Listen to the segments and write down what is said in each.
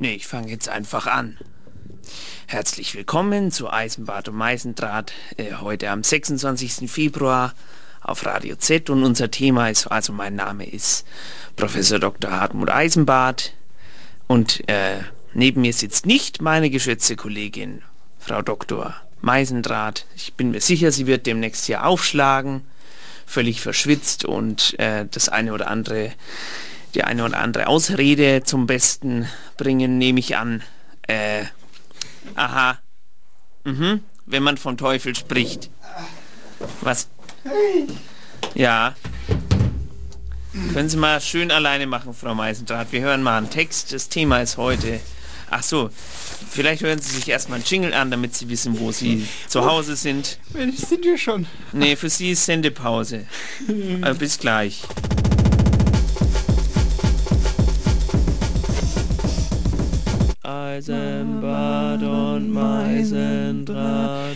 Nee, ich fange jetzt einfach an. Herzlich willkommen zu Eisenbart und Meisendraht, heute am 26. Februar auf Radio Z, und unser Thema ist, also mein Name ist Professor Dr. Hartmut Eisenbart und neben mir sitzt nicht meine geschätzte Kollegin Frau Dr. Meisendraht. Ich bin mir sicher, sie wird demnächst hier aufschlagen, völlig verschwitzt und die eine oder andere Ausrede zum Besten bringen, nehme ich an. Wenn man vom Teufel spricht. Was? Ja. Können Sie mal schön alleine machen, Frau Meisendraht. Wir hören mal einen Text. Das Thema ist heute... Ach so, vielleicht hören Sie sich erstmal einen Jingle an, damit Sie wissen, wo Sie zu Hause sind. Mensch, sind wir schon? Nee, für Sie ist Sendepause. Bis gleich. Eisenbart und Meisendraht.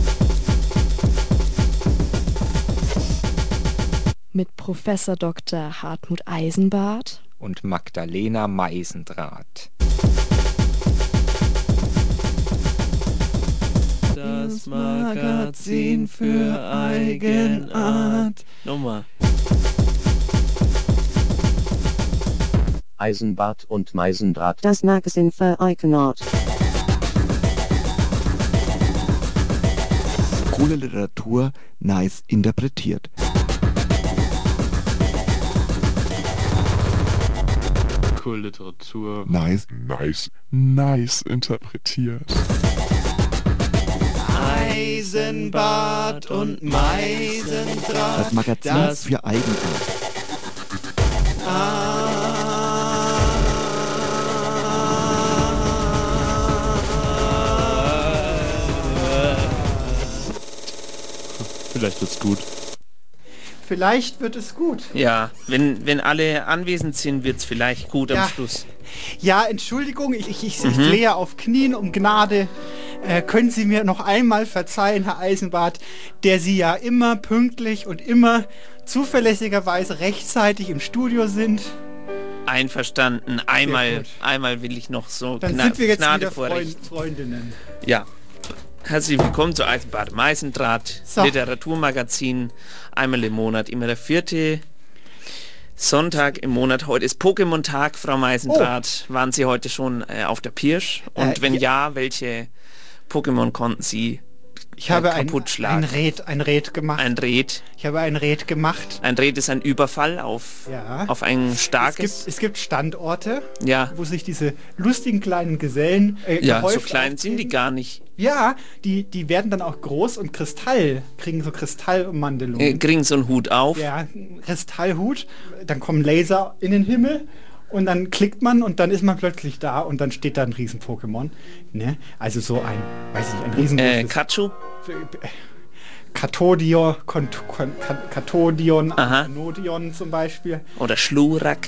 Mit Professor Dr. Hartmut Eisenbart und Magdalena Meisendraht. Das Magazin für Eigenart. Nochmal. Eisenbart und Meisendraht. Das Magazin für Eigenart. Coole Literatur, nice interpretiert. Coole Literatur. Nice interpretiert. Eisenbart und Meisendraht. Das Magazin für Eigenart. Vielleicht wird's gut. Vielleicht wird es gut. Ja, wenn alle anwesend sind, wird's vielleicht gut am Schluss. Ja, Entschuldigung, ich flehe auf Knien um Gnade. Können Sie mir noch einmal verzeihen, Herr Eisenbart, der Sie ja immer pünktlich und immer zuverlässigerweise rechtzeitig im Studio sind? Einverstanden. Einmal will ich noch so Dann sind wir jetzt Gnade wieder Freundinnen. Ja. Herzlich willkommen zu Eisenbart und Meisendraht, Literaturmagazin, einmal im Monat, immer der 4. Sonntag im Monat. Heute ist Pokémon-Tag, Frau Meisendraht. Waren Sie heute schon auf der Pirsch? Und wenn ja, welche Pokémon konnten Sie kaputt schlagen? Ein Red gemacht. Ein Red? Ich habe ein Red gemacht. Ein Red ist ein Überfall auf ein starkes... Es gibt Standorte, wo sich diese lustigen kleinen Gesellen so klein sind die gar nicht. Ja, die werden dann auch groß und kriegen so Kristallummandelungen. Kriegen so einen Hut auf. Ja, Kristallhut. Dann kommen Laser in den Himmel und dann klickt man und dann ist man plötzlich da und dann steht da ein Riesen-Pokémon. Ne? Also so ein Riesen... Kachu? Katodion, Kanodion zum Beispiel. Oder Schlurak,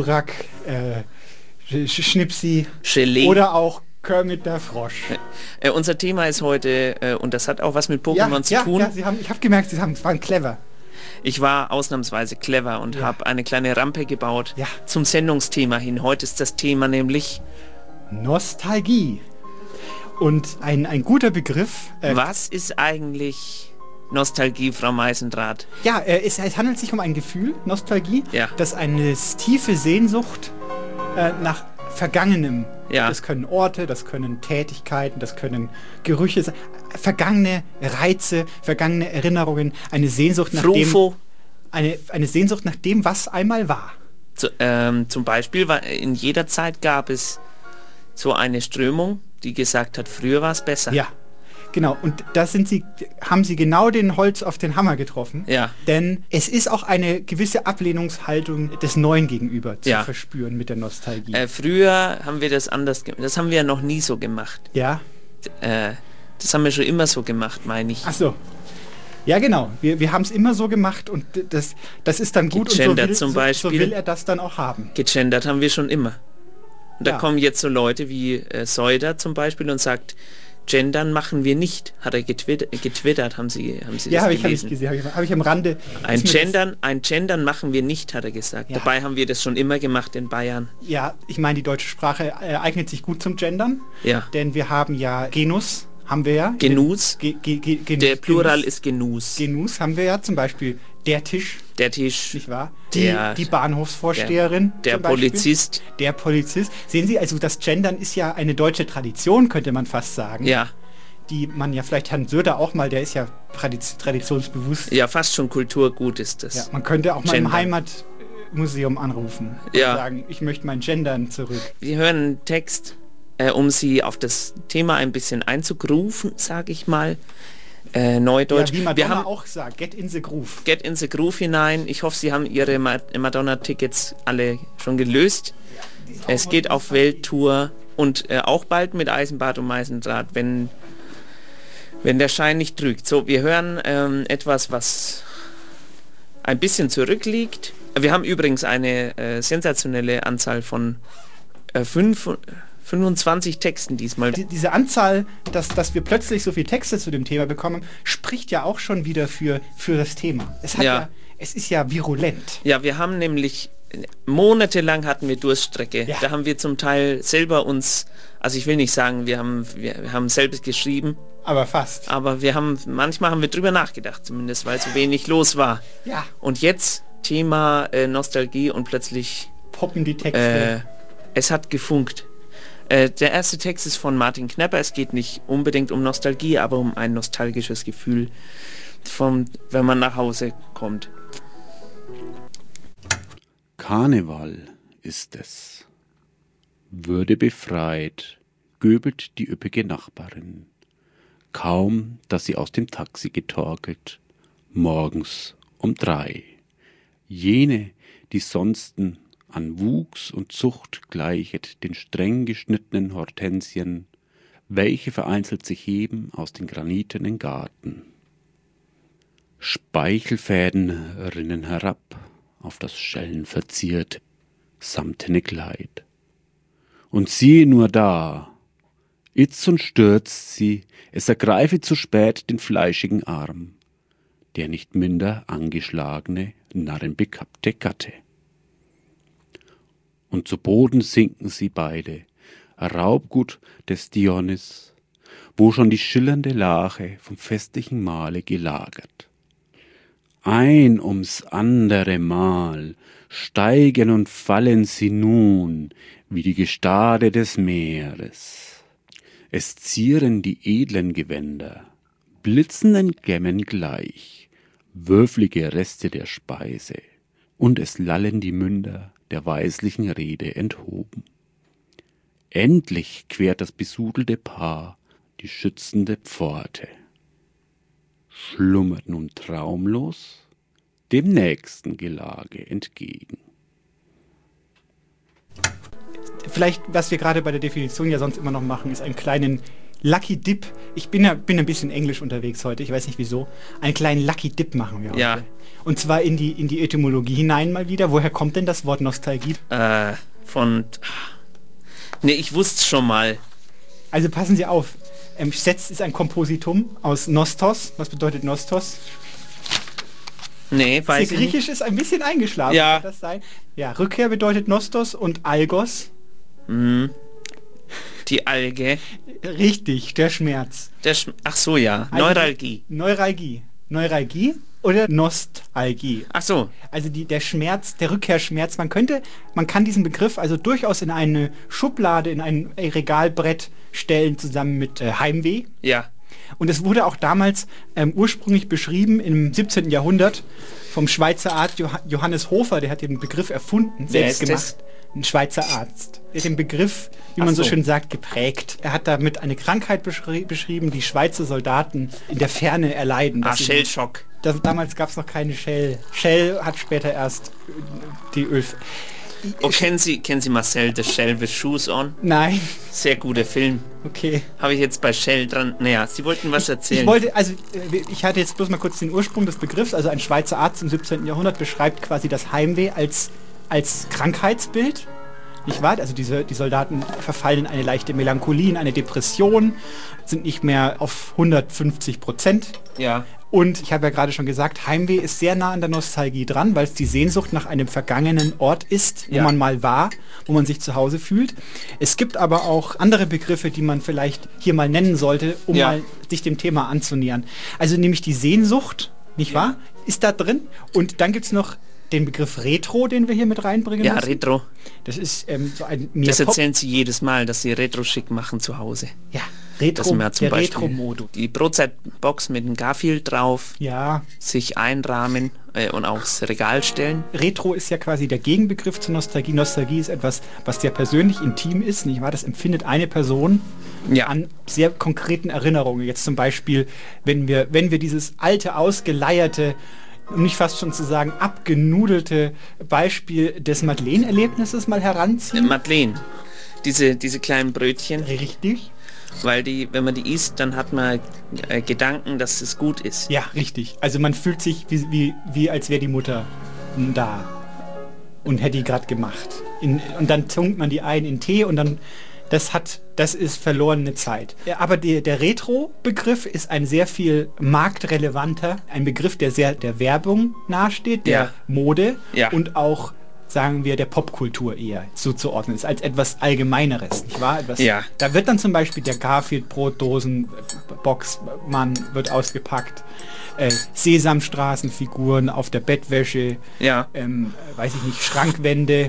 Schnipsi. Gelee. Oder auch Kermit der Frosch. Unser Thema ist heute, und das hat auch was mit Pokémon zu tun. Ja, ich habe gemerkt, Sie waren clever. Ich war ausnahmsweise clever und habe eine kleine Rampe gebaut zum Sendungsthema hin. Heute ist das Thema nämlich Nostalgie. Und ein guter Begriff. Was ist eigentlich Nostalgie, Frau Meisendraht? Ja, es handelt sich um ein Gefühl, Nostalgie, das eine tiefe Sehnsucht nach Vergangenem. Ja. Das können Orte, das können Tätigkeiten, das können Gerüche sein, vergangene Reize, vergangene Erinnerungen, eine Sehnsucht nach dem, eine Sehnsucht nach dem, was einmal war. Zum Beispiel, in jeder Zeit gab es so eine Strömung, die gesagt hat, früher war es besser. Ja, genau. Und da haben Sie genau den Holz auf den Hammer getroffen. Ja. Denn es ist auch eine gewisse Ablehnungshaltung des Neuen gegenüber zu verspüren mit der Nostalgie. Früher haben wir das anders gemacht. Das haben wir ja noch nie so gemacht. Ja. Das haben wir schon immer so gemacht, meine ich. Ach so. Ja, genau. Wir haben es immer so gemacht und das ist dann gut. Gegendert und zum Beispiel. So will er das dann auch haben. Gegendert haben wir schon immer. Und da kommen jetzt so Leute wie Seuder zum Beispiel und sagt, Gendern machen wir nicht, hat er getwittert, haben Sie das Ja, habe ich gelesen? gesehen, habe ich am Rande. Ein Gendern machen wir nicht, hat er gesagt. Ja. Dabei haben wir das schon immer gemacht in Bayern. Ja, ich meine, die deutsche Sprache eignet sich gut zum Gendern. Ja. Denn wir haben ja Genus, haben wir ja. Genus. Genus. Der Plural ist Genus. Genus haben wir ja, zum Beispiel der Tisch, Der Tisch, nicht wahr? Der- Die Bahnhofsvorsteherin. der zum Beispiel. Polizist. Der Polizist. Sehen Sie, also das Gendern ist ja eine deutsche Tradition, könnte man fast sagen. Ja, Die man ja vielleicht Herrn Söder auch mal, der ist ja traditionsbewusst. ja, fast schon Kulturgut ist das. Ja, man könnte auch mal im Gendern. Heimatmuseum anrufen und Ja. sagen, ich möchte mein Gendern zurück. Wir hören einen Text, um Sie auf das Thema ein bisschen einzugrufen, sage ich mal. Neudeutsch. Ja, wie Wir Madonna haben auch sagt, get in the groove. Get in the Groove hinein. Ich hoffe, Sie haben Ihre Madonna-Tickets alle schon gelöst. Es geht auf Welttour und auch bald mit Eisenbart und Meisendraht, wenn der Schein nicht trügt. So, wir hören etwas, was ein bisschen zurückliegt. Wir haben übrigens eine sensationelle Anzahl von 25 Texten diesmal. Diese Anzahl, dass wir plötzlich so viel Texte zu dem Thema bekommen, spricht ja auch schon wieder für das Thema. Es ist ja virulent. Ja, wir haben nämlich monatelang hatten wir Durststrecke. Ja. Da haben wir zum Teil selber uns, also ich will nicht sagen, wir haben selbst geschrieben, Aber fast. aber manchmal haben wir drüber nachgedacht, zumindest weil so wenig los war. Ja. Und jetzt Thema Nostalgie und plötzlich Poppen die Texte. es hat gefunkt. Der erste Text ist von Martin Knepper. Es geht nicht unbedingt um Nostalgie, aber um ein nostalgisches Gefühl, wenn man nach Hause kommt. Karneval ist es. Würde befreit, göbelt die üppige Nachbarin. Kaum, dass sie aus dem Taxi getorkelt, morgens um 3. Jene, die sonsten an Wuchs und Zucht gleichet den streng geschnittenen Hortensien, welche vereinzelt sich heben aus den granitenen Garten. Speichelfäden rinnen herab auf das schellenverzierte, samtene Kleid. Und siehe nur da, itzt und stürzt sie, es ergreife zu spät den fleischigen Arm, der nicht minder angeschlagene, narrenbekappte Gatte. Und zu Boden sinken sie beide, Raubgut des Dionys, wo schon die schillernde Lache vom festlichen Mahle gelagert. Ein ums andere Mal steigen und fallen sie nun wie die Gestade des Meeres. Es zieren die edlen Gewänder, blitzenden Gemmen gleich, würflige Reste der Speise, und es lallen die Münder der weislichen Rede enthoben. Endlich quert das besudelte Paar die schützende Pforte, schlummert nun traumlos dem nächsten Gelage entgegen. Vielleicht, was wir gerade bei der Definition ja sonst immer noch machen, ist einen kleinen Lucky Dip. Ich bin ein bisschen englisch unterwegs heute, ich weiß nicht wieso. Einen kleinen Lucky Dip machen wir heute. Ja. Und zwar in die Etymologie hinein mal wieder. Woher kommt denn das Wort Nostalgie? Nee, ich wusste schon mal. Also passen Sie auf. Setz ist ein Kompositum aus Nostos. Was bedeutet Nostos? Nee, Der weiß ich nicht. Griechisch ist ein bisschen eingeschlafen. Ja. Kann das sein? Ja, Rückkehr bedeutet Nostos und Algos. Die Alge. Richtig, der Schmerz. Ach so, ja. Also Neuralgie. Neuralgie oder Nostalgie. Ach so. Also der Schmerz, der Rückkehrschmerz. Man kann diesen Begriff also durchaus in eine Schublade, in ein Regalbrett stellen, zusammen mit Heimweh. Ja. Und es wurde auch damals ursprünglich beschrieben im 17. Jahrhundert vom Schweizer Arzt Johannes Hofer, der hat den Begriff erfunden, Wer selbst ist gemacht. Ein Schweizer Arzt. Der hat den Begriff, wie man so schön sagt, geprägt. Er hat damit eine Krankheit beschrieben, die Schweizer Soldaten in der Ferne erleiden. Shellschock. Damals gab es noch keine Shell. Shell hat später erst die Öl... Oh, kennen Sie Marcel the Shell with Shoes on? Nein. Sehr guter Film. Okay. Habe ich jetzt bei Shell dran. Naja, Sie wollten was erzählen. Ich hatte jetzt bloß mal kurz den Ursprung des Begriffs. Also ein Schweizer Arzt im 17. Jahrhundert beschreibt quasi das Heimweh als Krankheitsbild. nicht wahr? Also die Soldaten verfallen in eine leichte Melancholie, in eine Depression, sind nicht mehr auf 150%. Ja. Und ich habe ja gerade schon gesagt, Heimweh ist sehr nah an der Nostalgie dran, weil es die Sehnsucht nach einem vergangenen Ort ist, wo man mal war, wo man sich zu Hause fühlt. Es gibt aber auch andere Begriffe, die man vielleicht hier mal nennen sollte, um mal sich dem Thema anzunähern. Also nämlich die Sehnsucht, nicht wahr, ist da drin. Und dann gibt es noch den Begriff Retro, den wir hier mit reinbringen müssen. Retro. Das ist so ein Das erzählen Sie jedes Mal, dass Sie Retro schick machen zu Hause. Ja, Retro, der Retro-Modus. Die Brotzeitbox mit dem Garfield drauf, sich einrahmen und aufs Regal stellen. Retro ist ja quasi der Gegenbegriff zur Nostalgie. Nostalgie ist etwas, was sehr persönlich intim ist, nicht wahr? Das empfindet eine Person an sehr konkreten Erinnerungen. Jetzt zum Beispiel, wenn wir dieses alte, ausgeleierte, um nicht fast schon zu sagen, abgenudelte Beispiel des Madeleine-Erlebnisses mal heranziehen. Madeleine, diese kleinen Brötchen. Richtig. Weil wenn man die isst, dann hat man Gedanken, dass es gut ist. Ja, richtig. Also man fühlt sich wie als wäre die Mutter da und hätte die gerade gemacht. Und dann tunkt man die ein in Tee und dann das ist verlorene Zeit. Ja, aber der Retro-Begriff ist ein sehr viel marktrelevanter, ein Begriff, der sehr der Werbung nahesteht, der Mode und auch, sagen wir, der Popkultur eher zuzuordnen ist, als etwas Allgemeineres, nicht wahr? Da wird dann zum Beispiel der Garfield-Brotdosen-Boxmann wird ausgepackt, Sesamstraßenfiguren auf der Bettwäsche, weiß ich nicht, Schrankwände.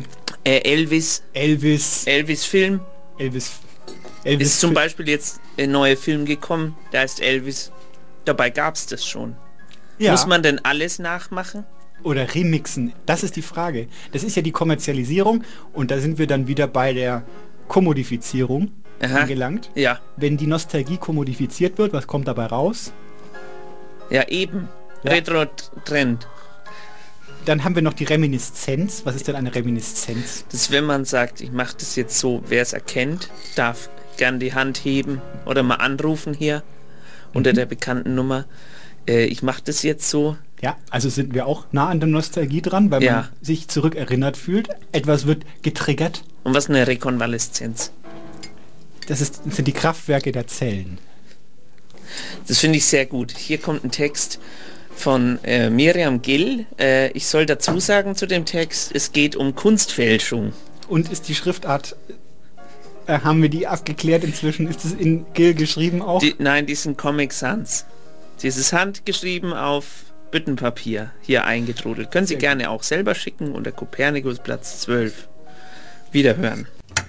Elvis-Film. Elvis ist zum Beispiel jetzt ein neuer Film gekommen, der heißt Elvis. Dabei gab es das schon. Ja. Muss man denn alles nachmachen? Oder remixen? Das ist die Frage. Das ist ja die Kommerzialisierung und da sind wir dann wieder bei der Kommodifizierung angelangt. Ja. Wenn die Nostalgie kommodifiziert wird, was kommt dabei raus? Ja, eben. Ja. Retro-Trend. Dann haben wir noch die Reminiszenz. Was ist denn eine Reminiszenz? Das ist, wenn man sagt, ich mache das jetzt so, wer es erkennt, darf gern die Hand heben oder mal anrufen hier unter der bekannten Nummer. Ich mache das jetzt so. Ja, also sind wir auch nah an der Nostalgie dran, weil man sich zurückerinnert fühlt. Etwas wird getriggert. Und was ist eine Rekonvaleszenz? Das sind die Kraftwerke der Zellen. Das finde ich sehr gut. Hier kommt ein Text von Miriam Gill. Ich soll dazu sagen zu dem Text, es geht um Kunstfälschung. Und ist die Schriftart, haben wir die abgeklärt inzwischen? Ist es in Gill geschrieben auch? Nein, die sind Comic Sans. Das ist handgeschrieben auf Büttenpapier, hier eingetrudelt. Können Sie gerne auch selber schicken unter Kopernikus Platz 12. Wiederhören.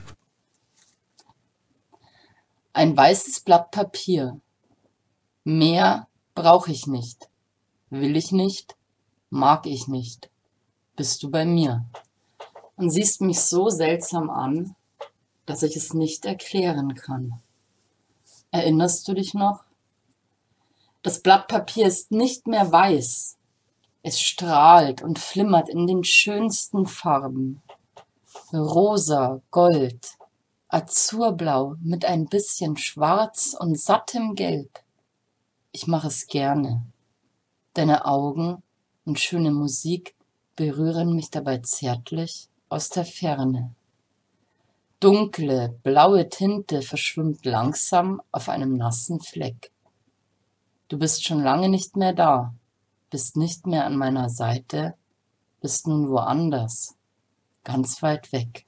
Ein weißes Blatt Papier. Mehr brauche ich nicht. Will ich nicht, mag ich nicht. Bist du bei mir und siehst mich so seltsam an, dass ich es nicht erklären kann. Erinnerst du dich noch? Das Blatt Papier ist nicht mehr weiß. Es strahlt und flimmert in den schönsten Farben. Rosa, Gold, Azurblau mit ein bisschen Schwarz und sattem Gelb. Ich mache es gerne. Deine Augen und schöne Musik berühren mich dabei zärtlich aus der Ferne. Dunkle, blaue Tinte verschwimmt langsam auf einem nassen Fleck. Du bist schon lange nicht mehr da, bist nicht mehr an meiner Seite, bist nun woanders, ganz weit weg.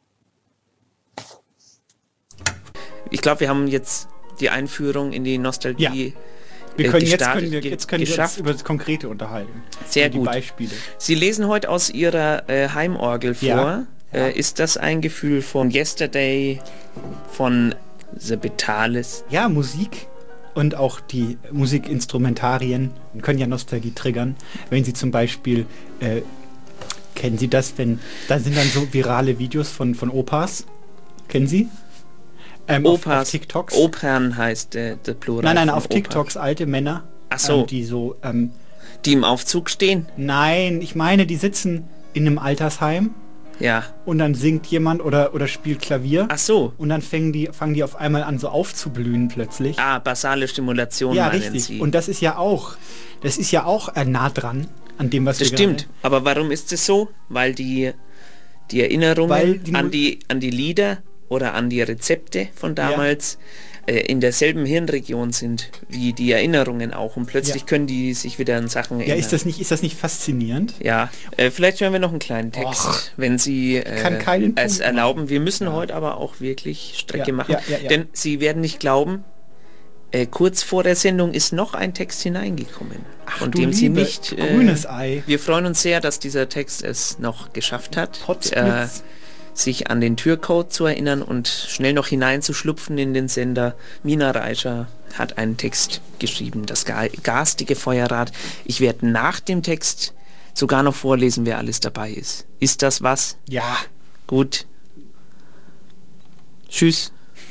Ich glaube, wir haben jetzt die Einführung in die Nostalgie. Ja. Jetzt können wir uns über das Konkrete unterhalten. Sehr gut. Die Beispiele. Sie lesen heute aus Ihrer Heimorgel vor. Ja. Ist das ein Gefühl von Yesterday, von The Betalis? Ja, Musik und auch die Musikinstrumentarien können ja Nostalgie triggern. Wenn Sie zum Beispiel, kennen Sie das, da sind dann so virale Videos von Opas. Kennen Sie? Opas, auf TikToks. Opern heißt der Plural. Nein, auf TikToks alte Männer. Ach so. Die so... die im Aufzug stehen? Nein, ich meine, die sitzen in einem Altersheim. Ja. Und dann singt jemand oder spielt Klavier. Ach so. Und dann fangen die auf einmal an, so aufzublühen plötzlich. Basale Stimulation. Ja, richtig. Sie. Und das ist ja auch nah dran an dem, was wir Das stimmt. Aber warum ist es so? Weil die Die Erinnerungen Weil die an die Lieder oder an die Rezepte von damals in derselben Hirnregion sind wie die Erinnerungen auch. Und plötzlich können die sich wieder an Sachen erinnern. Ja, ist das nicht faszinierend? Ja, vielleicht hören wir noch einen kleinen Text, wenn Sie es erlauben. Wir müssen heute aber auch wirklich Strecke machen, denn Sie werden nicht glauben, kurz vor der Sendung ist noch ein Text hineingekommen, von dem Sie nicht... grünes Ei. Wir freuen uns sehr, dass dieser Text es noch geschafft hat, sich an den Türcode zu erinnern und schnell noch hineinzuschlupfen in den Sender. Mina Reischer hat einen Text geschrieben, das garstige Feuerrad. Ich werde nach dem Text sogar noch vorlesen, wer alles dabei ist. Ist das was? Ja. Gut. Tschüss.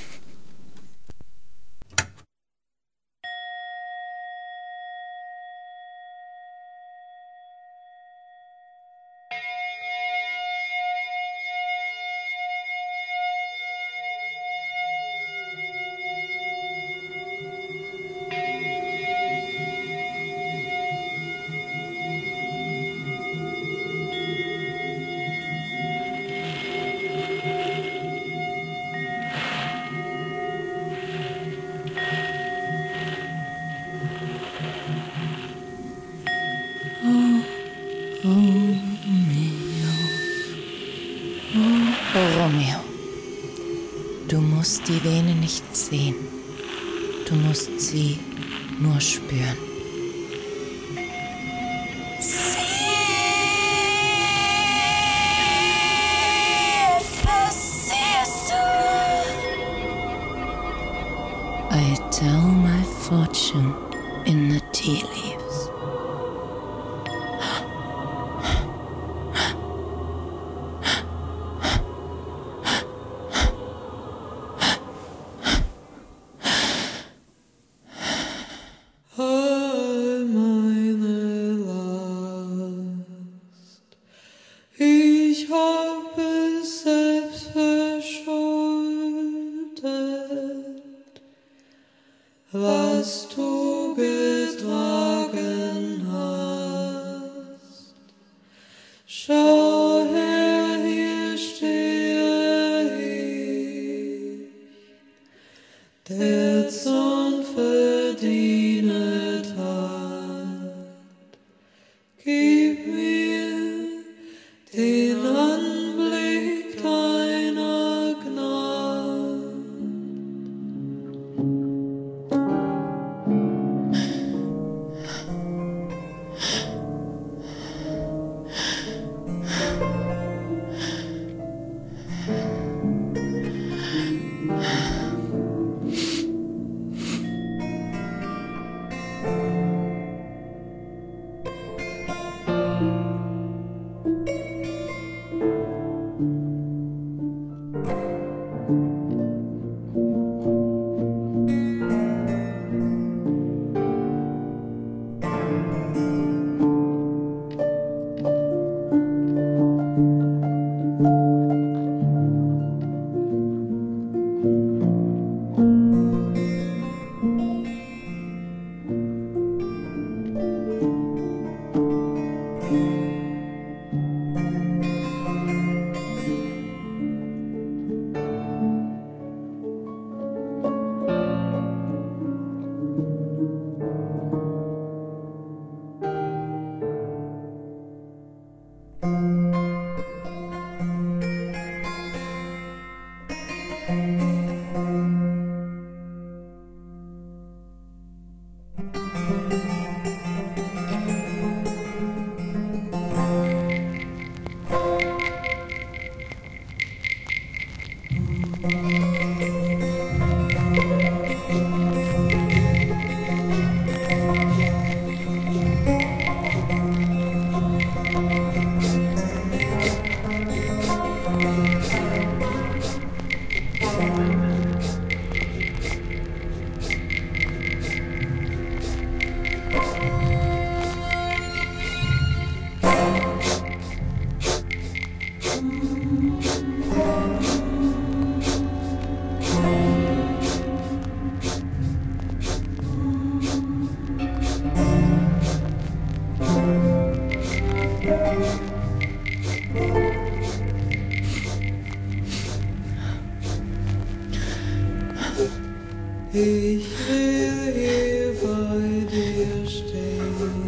Romeo, du musst die Vene nicht sehen, du musst sie nur spüren. I tell my fortune in the tea leaves. Ich hab es selbst verschuldet, was du getragen hast. Schau her, hier stehe ich, der Zorn verdient hat. Gib mir den Anblick deiner Gnade. Ich will hier bei dir stehen.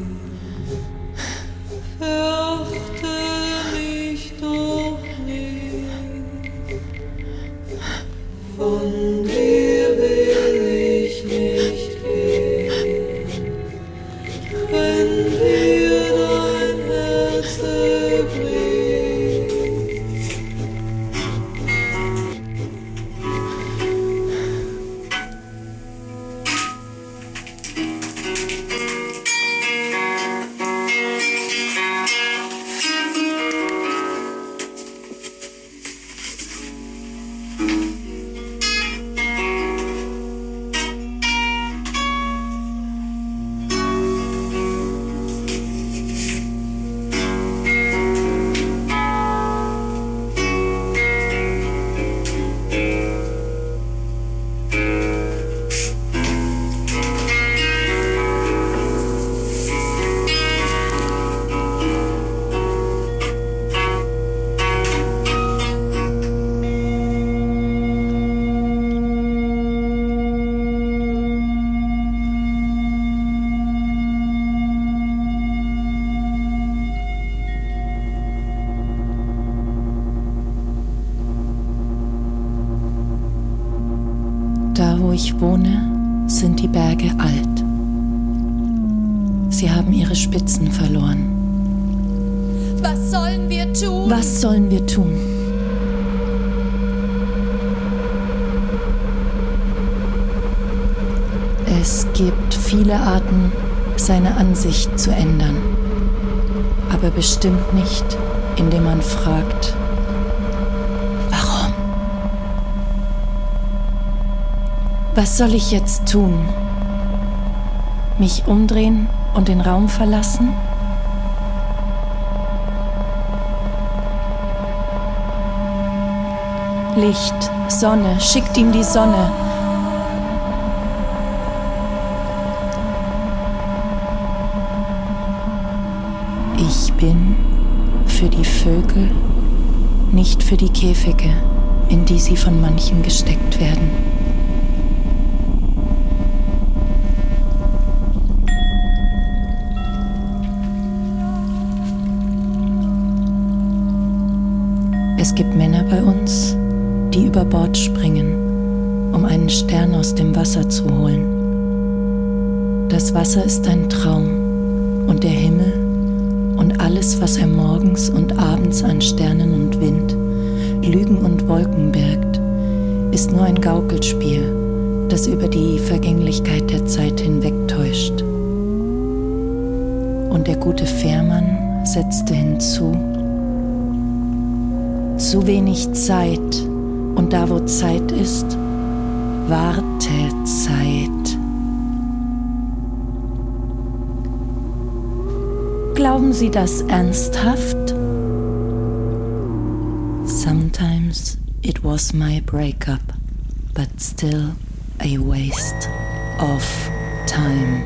Verachte mich doch nicht. Von dir will ich nicht gehen. Wenn dir dein Herz erbricht. Da, wo ich wohne, sind die Berge alt. Sie haben ihre Spitzen verloren. Was sollen wir tun? Was sollen wir tun? Es gibt viele Arten, seine Ansicht zu ändern. Aber bestimmt nicht, indem man fragt, warum? Was soll ich jetzt tun? Mich umdrehen und den Raum verlassen? Licht, Sonne, schickt ihm die Sonne. Ich bin für die Vögel, nicht für die Käfige, in die sie von manchem gesteckt werden. Es gibt Männer bei uns, die über Bord springen, um einen Stern aus dem Wasser zu holen. Das Wasser ist ein Traum und der Himmel und alles, was er morgens und abends an Sternen und Wind, Lügen und Wolken birgt, ist nur ein Gaukelspiel, das über die Vergänglichkeit der Zeit hinwegtäuscht. Und der gute Fährmann setzte hinzu: Zu wenig Zeit, und da wo Zeit ist, Wartezeit. Glauben Sie das ernsthaft? Sometimes it was my breakup, but still a waste of time.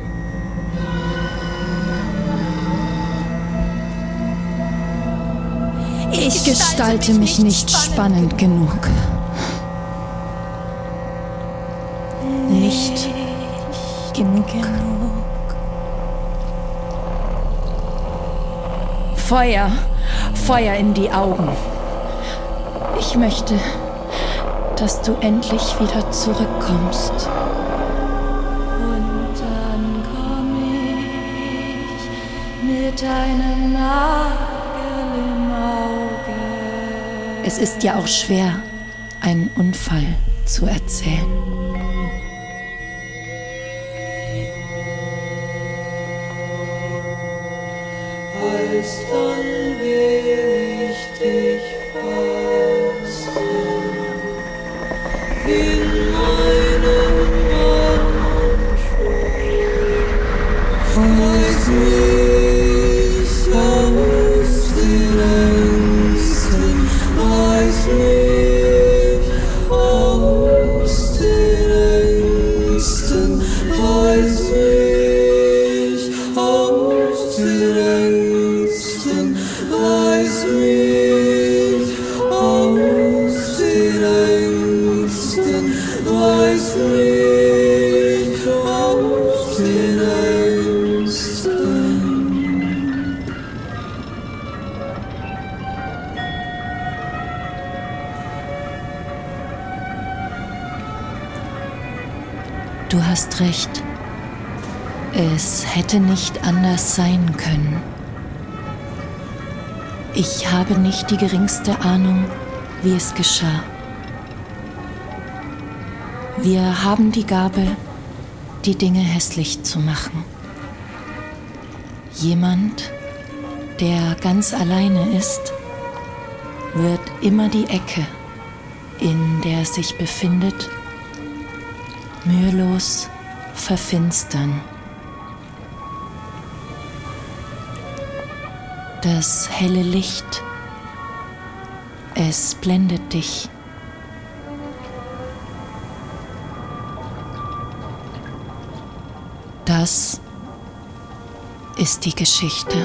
Ich gestalte mich nicht spannend genug. Nicht genug. Feuer, Feuer in die Augen. Ich möchte, dass du endlich wieder zurückkommst. Und dann komm ich mit einem Nagel im Auge. Es ist ja auch schwer, einen Unfall zu erzählen. Dann will ich dich fassen in meinem Armschoß. Reiß mich aus den Ängsten, reiß mich aus den Ängsten, reiß mich aus den Ängsten. Reiß mich aus den Ängsten, reiß mich aus den Ängsten. Du hast recht. Es hätte nicht anders sein können. Ich habe nicht die geringste Ahnung, wie es geschah. Wir haben die Gabe, die Dinge hässlich zu machen. Jemand, der ganz alleine ist, wird immer die Ecke, in der er sich befindet, mühelos verfinstern. Das helle Licht, es blendet dich. Das ist die Geschichte.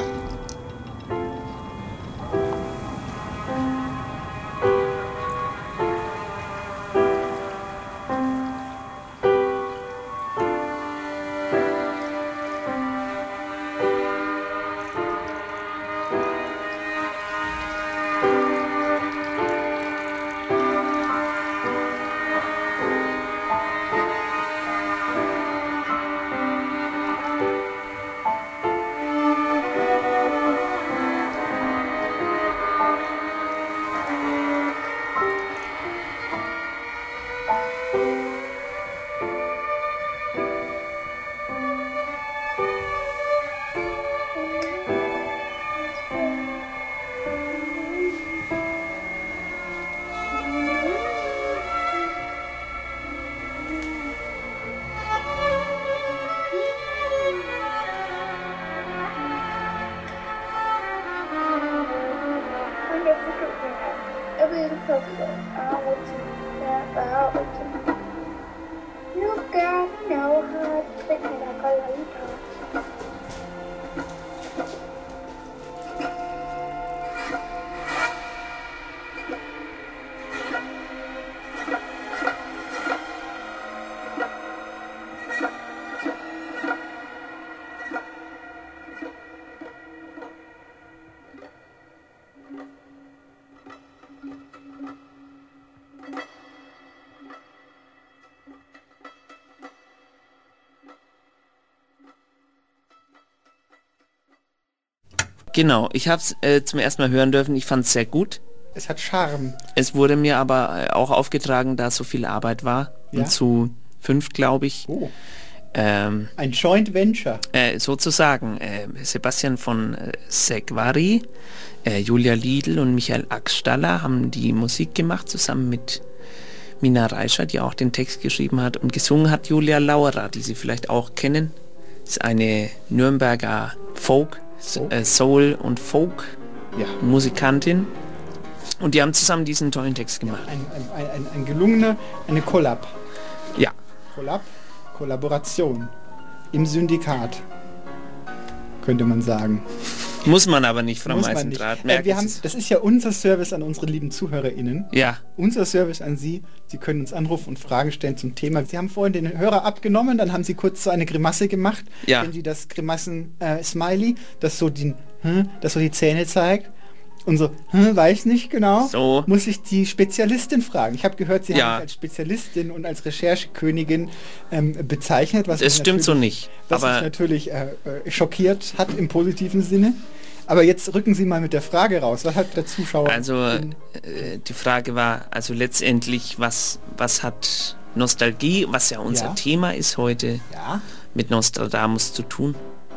Genau, ich habe es zum ersten Mal hören dürfen. Ich fand es sehr gut. Es hat Charme. Es wurde mir aber auch aufgetragen, da so viel Arbeit war. Ja? Und zu 5, glaube ich. Oh. Ein Joint Venture. Sozusagen. Sebastian von Segvari, Julia Liedl und Michael Axstaller haben die Musik gemacht, zusammen mit Mina Reischer, die auch den Text geschrieben hat. Und gesungen hat Julia Laurer, die Sie vielleicht auch kennen. Ist eine Nürnberger Soul- und Folk-Musikantin. Und die haben zusammen diesen tollen Text gemacht. Ein gelungener, eine Collab. Ja. Kollaboration. Im Syndikat. Könnte man sagen. Muss man aber nicht, Frau Meisendrath. Das ist ja unser Service an unsere lieben ZuhörerInnen. Ja. Unser Service an Sie. Sie können uns anrufen und Fragen stellen zum Thema. Sie haben vorhin den Hörer abgenommen, dann haben Sie kurz so eine Grimasse gemacht. Ja. Wenn Sie das Grimassen-Smiley, das so die Zähne zeigt. Und so, weiß nicht genau, so muss ich die Spezialistin fragen. Ich habe gehört, Sie haben mich als Spezialistin und als Recherchekönigin bezeichnet. Das stimmt so nicht. Was mich natürlich schockiert hat im positiven Sinne. Aber jetzt rücken Sie mal mit der Frage raus. Was hat der Zuschauer? Also die Frage war also letztendlich, was hat Nostalgie, was ja unser Thema ist heute, mit Nostradamus zu tun?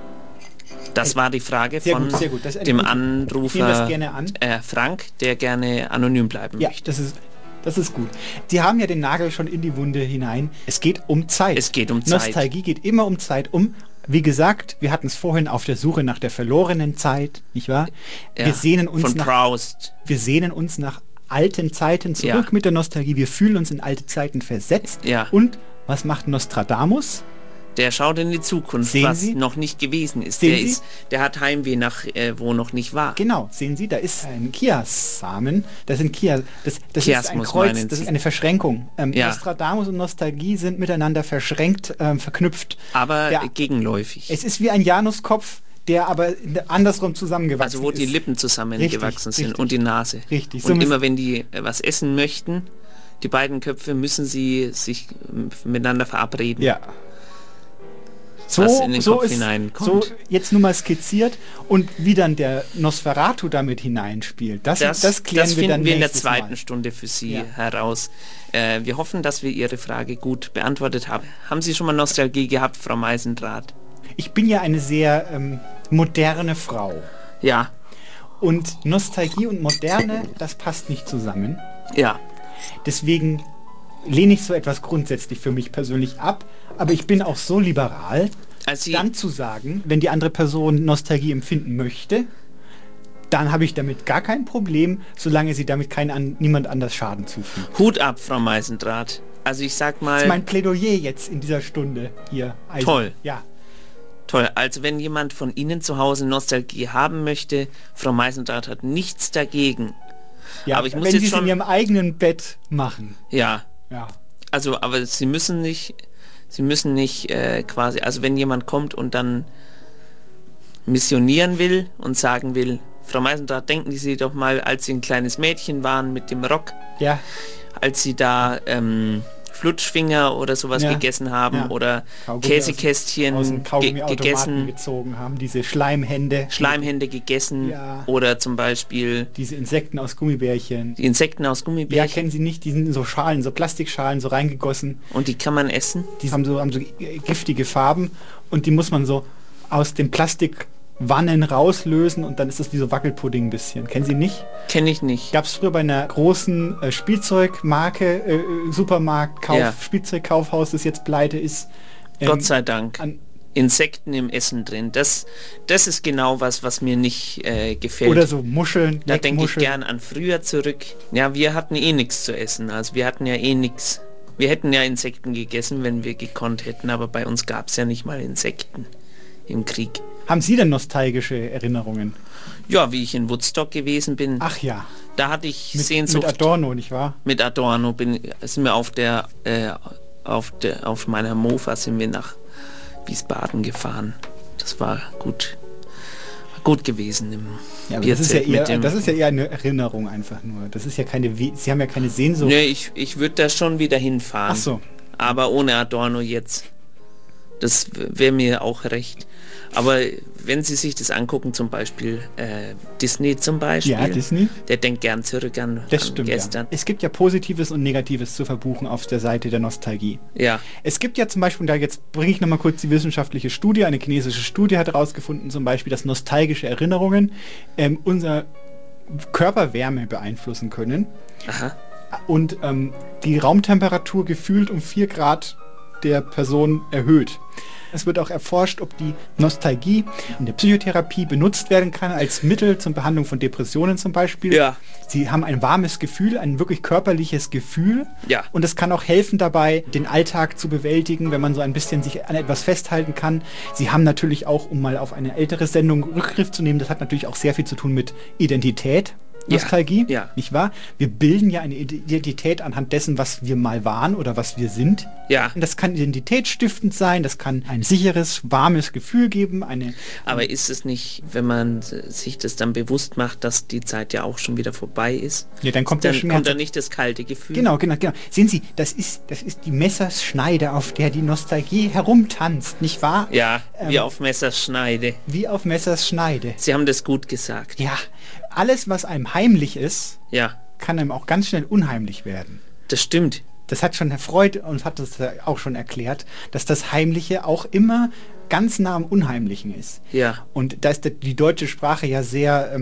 Das war die Frage von dem Anrufer Frank, der gerne anonym bleiben möchte. Das ist gut. Sie haben ja den Nagel schon in die Wunde hinein. Es geht um Zeit. Es geht um Zeit. Nostalgie geht immer um Zeit. Wie gesagt, wir hatten es vorhin auf der Suche nach der verlorenen Zeit, nicht wahr? Ja, wir sehnen uns nach alten Zeiten zurück mit der Nostalgie. Wir fühlen uns in alte Zeiten versetzt. Ja. Und was macht Nostradamus? Der schaut in die Zukunft, Sehen was Sie? noch nicht gewesen ist. Sehen Sie? Der hat Heimweh nach, wo noch nicht war. Genau, sehen Sie, da ist ein Chiasamen, das sind das ist ein Chiasmus Kreuz, meinen das Sie? ist eine Verschränkung. Ja. Nostradamus und Nostalgie sind miteinander verschränkt, verknüpft. Aber Ja. gegenläufig. Es ist wie ein Januskopf, der aber andersrum zusammengewachsen Also wo die ist. Lippen zusammengewachsen sind richtig. und die Nase. Richtig. So Und müssen- immer wenn die was essen möchten, die beiden Köpfe, müssen sie sich miteinander verabreden. Ja. Was in den Kopf hineinkommt. So jetzt nur mal skizziert und wie dann der Nosferatu damit hineinspielt. Das klären wir finden dann wir in der nächstes zweiten Mal. Stunde für Sie Ja. heraus. Wir hoffen, dass wir Ihre Frage gut beantwortet haben. Haben Sie schon mal Nostalgie gehabt, Frau Meisendrath? Ich bin ja eine sehr moderne Frau. Ja, Und Nostalgie und Moderne, das passt nicht zusammen. ja. Deswegen lehne ich so etwas grundsätzlich für mich persönlich ab. Aber ich bin auch so liberal, Als Sie, dann zu sagen, wenn die andere Person Nostalgie empfinden möchte, dann habe ich damit gar kein Problem, solange sie damit niemand anders Schaden zufügt. Hut ab, Frau Meisendrath. Also ich sag Das ist mal, mein Plädoyer jetzt in dieser Stunde hier. Also, Toll. Ja. toll. Also wenn jemand von Ihnen zu Hause Nostalgie haben möchte, Frau Meisendrath hat nichts dagegen. Ja, Aber ich muss wenn jetzt sie es schon- in ihrem eigenen Bett machen. Ja, Ja. also aber Sie müssen nicht quasi, also wenn jemand kommt und dann missionieren will und sagen will, Frau Meisendrath, denken Sie doch mal, als Sie ein kleines Mädchen waren mit dem Rock, Ja. als Sie da Flutschfinger oder sowas Ja. gegessen haben Ja. oder Kaugummi Käsekästchen aus dem Kaugummiautomaten gegessen, gezogen haben, diese Schleimhände, Schleimhände gegessen Ja. oder zum Beispiel diese Insekten aus Gummibärchen. die Insekten aus Ja, Gummibärchen kennen Sie nicht, die sind in so Schalen, so Plastikschalen, so reingegossen. und die kann man essen. Die haben so giftige Farben und die muss man so aus dem Plastikwannen rauslösen und dann ist das wie so Wackelpudding ein bisschen. Kennen Sie nicht? Kenne ich nicht. Gab es früher bei einer großen Spielzeugmarke, Supermarkt, Ja. Spielzeugkaufhaus, das jetzt pleite ist. Gott sei Dank. an- Insekten im Essen drin. Das ist genau was mir nicht gefällt. Oder so Muscheln, Da denke ich Leckmuscheln. gern an früher zurück. Ja, wir hatten eh nichts zu essen. Also wir hatten ja eh nichts. Wir hätten ja Insekten gegessen, wenn wir gekonnt hätten, aber bei uns gab es ja nicht mal Insekten im Krieg. Haben Sie denn nostalgische Erinnerungen? Ja, wie ich in Woodstock gewesen bin, Ach ja, da hatte ich mit Sehnsucht. Adorno, nicht wahr? Mit Adorno sind wir auf meiner Mofa sind wir nach Wiesbaden gefahren. Das war gut gewesen im Ja, aber das ist ja, Bierzelt mit dem- eher eine Erinnerung einfach nur. Das ist ja keine, Sie haben ja keine Sehnsucht. Nee, ich würde da schon wieder hinfahren. Ach so. Aber ohne Adorno jetzt. Das wäre mir auch recht. Aber wenn Sie sich das angucken, zum Beispiel Disney zum Beispiel. Ja, Disney. Der denkt gern zurück an Das stimmt, gestern. ja. Es gibt ja Positives und Negatives zu verbuchen auf der Seite der Nostalgie. Ja. Es gibt ja zum Beispiel, da jetzt bringe ich nochmal kurz die wissenschaftliche Studie, eine chinesische Studie hat herausgefunden, zum Beispiel, dass nostalgische Erinnerungen unser Körperwärme beeinflussen können Aha. und die Raumtemperatur gefühlt um 4 Grad der Person erhöht. Es wird auch erforscht, ob die Nostalgie in der Psychotherapie benutzt werden kann als Mittel zur Behandlung von Depressionen zum Beispiel. Ja. Sie haben ein warmes Gefühl, ein wirklich körperliches Gefühl. Ja. Und es kann auch helfen dabei, den Alltag zu bewältigen, wenn man so ein bisschen sich an etwas festhalten kann. Sie haben natürlich auch, um mal auf eine ältere Sendung Rückgriff zu nehmen, das hat natürlich auch sehr viel zu tun mit Identität. Nostalgie, Ja. nicht wahr? Wir bilden ja eine Identität anhand dessen, was wir mal waren oder was wir sind. Ja. Und das kann identitätsstiftend sein, das kann ein sicheres, warmes Gefühl geben, Aber ist es nicht, wenn man sich das dann bewusst macht, dass die Zeit ja auch schon wieder vorbei ist? Ja, dann kommt der Schmerz. kommt da nicht das kalte Gefühl. Genau. Sehen Sie, das ist die Messerschneide, auf der die Nostalgie herumtanzt, nicht wahr? Ja, wie auf Messers Schneide. Wie auf Messers Schneide. Sie haben das gut gesagt. Ja, alles, was einem heimlich ist, Ja, kann einem auch ganz schnell unheimlich werden. das stimmt. Das hat schon Herr Freud uns hat das auch schon erklärt, dass das Heimliche auch immer ganz nah am Unheimlichen ist. Ja. Und da ist die deutsche Sprache ja sehr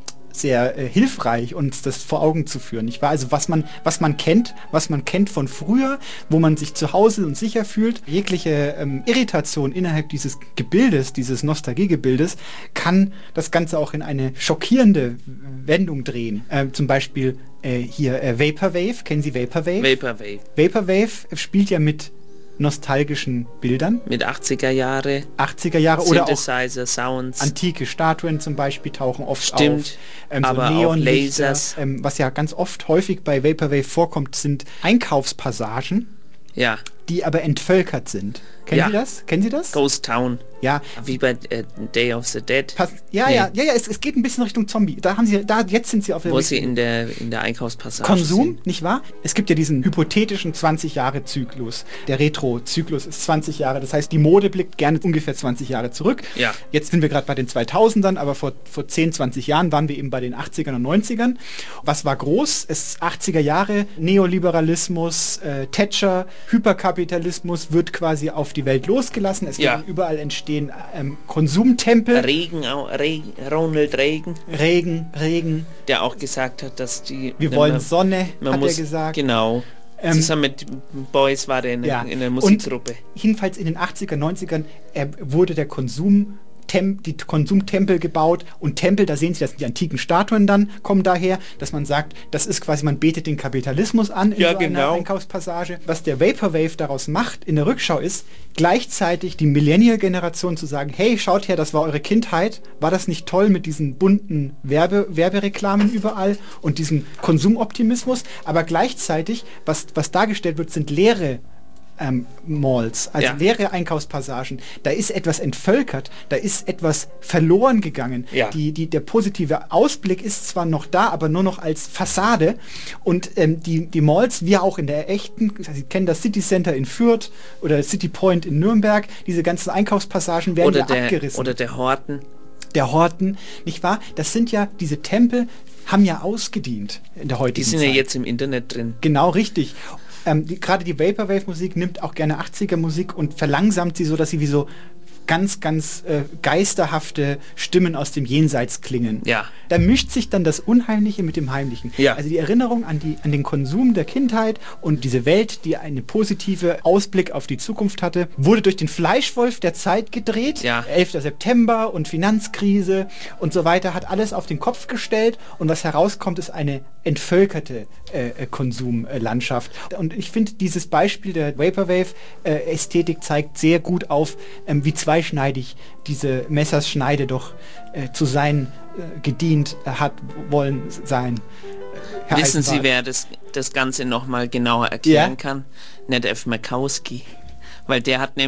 hilfreich, uns das vor Augen zu führen. Nicht wahr? Also was man kennt von früher, wo man sich zu Hause und sicher fühlt, jegliche Irritation innerhalb dieses Gebildes, dieses Nostalgiegebildes, kann das Ganze auch in eine schockierende Wendung drehen. Zum Beispiel hier Vaporwave, kennen Sie Vaporwave? Vaporwave. Vaporwave spielt ja mit nostalgischen Bildern. Mit 80er Jahre. 80er Jahre oder auch Synthesizer, Sounds. Antike Statuen zum Beispiel tauchen oft Stimmt, auf. aber so auch Neonlichter. Lasers. Was ja ganz oft häufig bei Vaporwave vorkommt, sind Einkaufspassagen, Ja. die aber entvölkert sind. Kennen Sie das? Kennen Sie das? Ghost Town. Ja. Wie bei Day of the Dead. Es geht ein bisschen Richtung Zombie. Jetzt sind Sie auf der Wo sie in der Einkaufspassage Konsum, sind. nicht wahr? Es gibt ja diesen hypothetischen 20-Jahre-Zyklus. Der Retro-Zyklus ist 20 Jahre. Das heißt, die Mode blickt gerne ungefähr 20 Jahre zurück. Ja. Jetzt sind wir gerade bei den 2000ern, aber vor 10, 20 Jahren waren wir eben bei den 80ern und 90ern. Was war groß? Es ist 80er Jahre, Neoliberalismus, Thatcher, Hyperkapitalismus wird quasi auf die Welt losgelassen. Es werden überall entstehen Konsumtempel. Ronald Reagan. Regen. Der auch gesagt hat, dass wir wollen Sonne, hat er gesagt. Genau. Zusammen mit Boys war der in der Musikgruppe. Und jedenfalls in den 80er, 90ern wurde der die Konsumtempel gebaut und Tempel, da sehen Sie, dass die antiken Statuen dann kommen daher, dass man sagt, das ist quasi, man betet den Kapitalismus an in einer Einkaufspassage. Was der Vaporwave daraus macht in der Rückschau ist, gleichzeitig die Millennial-Generation zu sagen, hey, schaut her, das war eure Kindheit, war das nicht toll mit diesen bunten Werbereklamen überall und diesem Konsumoptimismus, aber gleichzeitig, was dargestellt wird, sind leere Malls, also leere Einkaufspassagen. Da ist etwas entvölkert, da ist etwas verloren gegangen. Ja. Der positive Ausblick ist zwar noch da, aber nur noch als Fassade. Und die Malls, wir auch in der echten, Sie kennen das City Center in Fürth oder City Point in Nürnberg, diese ganzen Einkaufspassagen werden abgerissen. Oder der Horten. Der Horten, nicht wahr? Das sind ja diese Tempel, haben ja ausgedient in der heutigen Zeit. Die sind ja jetzt im Internet drin. Genau, richtig. Gerade die Vaporwave-Musik nimmt auch gerne 80er-Musik und verlangsamt sie so, dass sie wie so ganz, ganz geisterhafte Stimmen aus dem Jenseits klingen. Ja. Da mischt sich dann das Unheimliche mit dem Heimlichen. Ja. Also die Erinnerung an den Konsum der Kindheit und diese Welt, die einen positiven Ausblick auf die Zukunft hatte, wurde durch den Fleischwolf der Zeit gedreht. Ja. 11. September und Finanzkrise und so weiter, hat alles auf den Kopf gestellt und was herauskommt, ist eine entvölkerte Konsumlandschaft. Und ich finde, dieses Beispiel der Vaporwave-Ästhetik zeigt sehr gut auf, wie zweischneidig diese Messerschneide doch zu sein gedient hat wollen sein. Herr Wissen Sie, wer das Ganze nochmal genauer erklären kann? Ned F. Makowski. Weil der hat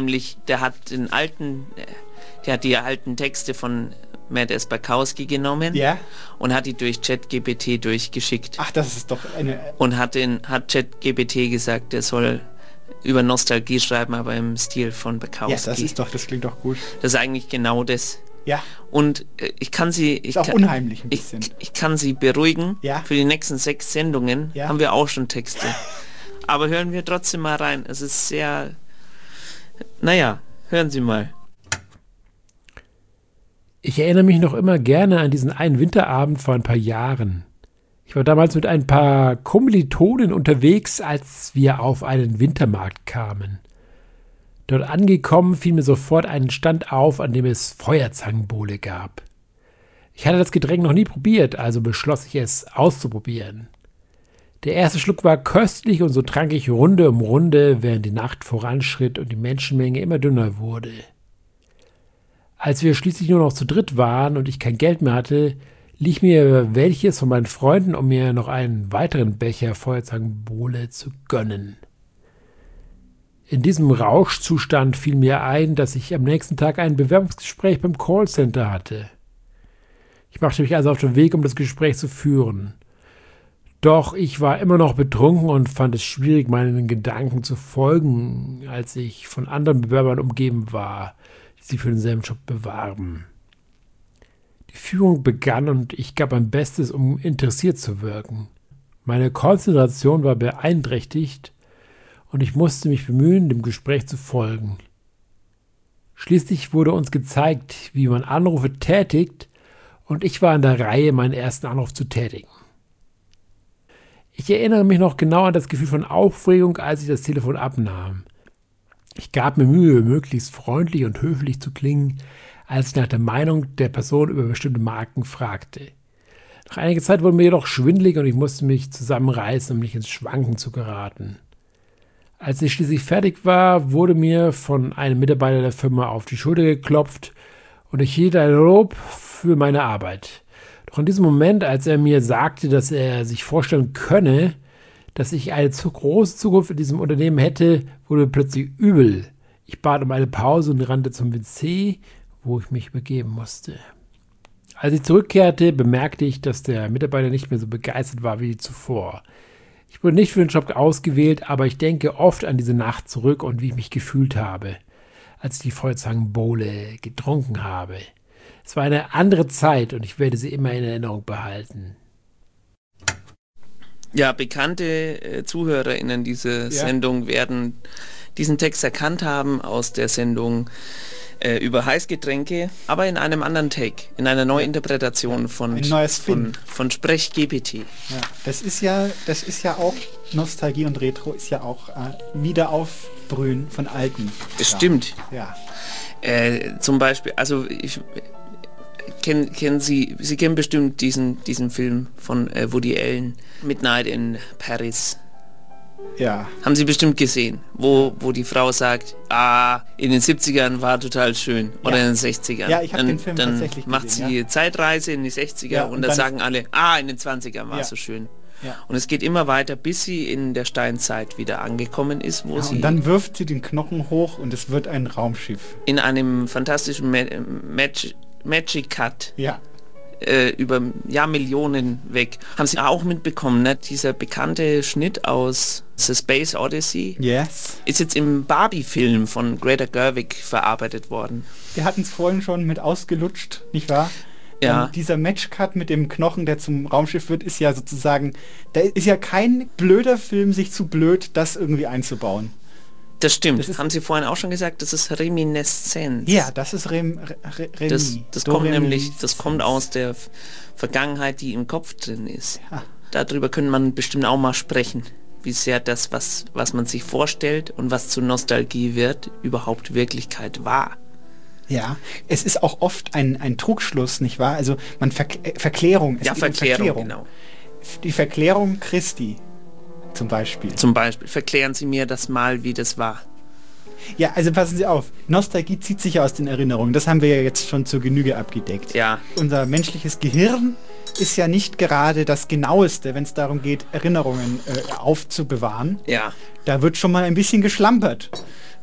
die alten Texte von Matt S. Bakowski genommen und hat die durch ChatGPT durchgeschickt. Ach, das ist doch eine... Und hat ChatGPT gesagt, der soll über Nostalgie schreiben, aber im Stil von Bakowski. Ja, das klingt doch gut. Das ist eigentlich genau das. Ja. Und ich kann Sie... Ist auch unheimlich ein bisschen. Ich kann Sie beruhigen. Ja. Für die nächsten 6 Sendungen haben wir auch schon Texte. Aber hören wir trotzdem mal rein. Es ist sehr... Naja, hören Sie mal. Ich erinnere mich noch immer gerne an diesen einen Winterabend vor ein paar Jahren. Ich war damals mit ein paar Kommilitonen unterwegs, als wir auf einen Wintermarkt kamen. Dort angekommen fiel mir sofort ein Stand auf, an dem es Feuerzangenbowle gab. Ich hatte das Getränk noch nie probiert, also beschloss ich es auszuprobieren. Der erste Schluck war köstlich und so trank ich Runde um Runde, während die Nacht voranschritt und die Menschenmenge immer dünner wurde. Als wir schließlich nur noch zu dritt waren und ich kein Geld mehr hatte, lieh ich mir welches von meinen Freunden, um mir noch einen weiteren Becher Feuerzangenbowle zu gönnen. In diesem Rauschzustand fiel mir ein, dass ich am nächsten Tag ein Bewerbungsgespräch beim Callcenter hatte. Ich machte mich also auf den Weg, um das Gespräch zu führen. Doch ich war immer noch betrunken und fand es schwierig, meinen Gedanken zu folgen, als ich von anderen Bewerbern umgeben war, die sich für denselben Job bewarben. Die Führung begann und ich gab mein Bestes, um interessiert zu wirken. Meine Konzentration war beeinträchtigt und ich musste mich bemühen, dem Gespräch zu folgen. Schließlich wurde uns gezeigt, wie man Anrufe tätigt, und ich war an der Reihe, meinen ersten Anruf zu tätigen. Ich erinnere mich noch genau an das Gefühl von Aufregung, als ich das Telefon abnahm. Ich gab mir Mühe, möglichst freundlich und höflich zu klingen, als ich nach der Meinung der Person über bestimmte Marken fragte. Nach einiger Zeit wurde mir jedoch schwindelig und ich musste mich zusammenreißen, um nicht ins Schwanken zu geraten. Als ich schließlich fertig war, wurde mir von einem Mitarbeiter der Firma auf die Schulter geklopft und ich hielt ein Lob für meine Arbeit. Doch in diesem Moment, als er mir sagte, dass er sich vorstellen könne, dass ich eine zu große Zukunft in diesem Unternehmen hätte, wurde mir plötzlich übel. Ich bat um eine Pause und rannte zum WC, wo ich mich begeben musste. Als ich zurückkehrte, bemerkte ich, dass der Mitarbeiter nicht mehr so begeistert war wie zuvor. Ich wurde nicht für den Job ausgewählt, aber ich denke oft an diese Nacht zurück und wie ich mich gefühlt habe, als ich die Feuerzangenbowle getrunken habe. Es war eine andere Zeit und ich werde sie immer in Erinnerung behalten. Ja, bekannte ZuhörerInnen dieser Sendung werden diesen Text erkannt haben aus der Sendung über Heißgetränke, aber in einem anderen Take, in einer Neuinterpretation von Sprech-GPT. Ja, das ist ja auch Nostalgie und Retro ist ja auch Wiederaufbrühen von Alten. Das stimmt. Ja. Zum Beispiel, also Sie kennen bestimmt diesen Film von Woody Allen, Midnight in Paris. Ja. Haben Sie bestimmt gesehen, wo die Frau sagt, in den 70ern war total schön oder in den 60ern. Ja, ich habe den Film tatsächlich macht gesehen, sie Zeitreise in die 60er und dann sagen alle, in den 20ern war es so schön. Ja. Und es geht immer weiter, bis sie in der Steinzeit wieder angekommen ist, wo sie... Und dann wirft sie den Knochen hoch und es wird ein Raumschiff. In einem fantastischen Magic Cut. Ja. Über Millionen weg. Haben Sie auch mitbekommen, ne? Dieser bekannte Schnitt aus The Space Odyssey ist jetzt im Barbie-Film von Greta Gerwig verarbeitet worden. Wir hatten es vorhin schon mit ausgelutscht, nicht wahr? Ja. Dieser Matchcut mit dem Knochen, der zum Raumschiff wird, ist ja sozusagen, da ist ja kein blöder Film sich zu blöd, das irgendwie einzubauen. Das stimmt. Das haben Sie vorhin auch schon gesagt, das ist Reminiszenz. Ja, das ist das kommt aus der Vergangenheit, die im Kopf drin ist. Ja. Darüber könnte man bestimmt auch mal sprechen, wie sehr das, was man sich vorstellt und was zur Nostalgie wird, überhaupt Wirklichkeit war. Ja, es ist auch oft ein Trugschluss, nicht wahr? Also Verklärung. Verklärung, genau. Die Verklärung Christi. Zum Beispiel. Verklären Sie mir das mal, wie das war. Ja, also passen Sie auf. Nostalgie zieht sich ja aus den Erinnerungen. Das haben wir ja jetzt schon zur Genüge abgedeckt. Ja. Unser menschliches Gehirn ist ja nicht gerade das Genaueste, wenn es darum geht, Erinnerungen aufzubewahren. Ja. Da wird schon mal ein bisschen geschlampert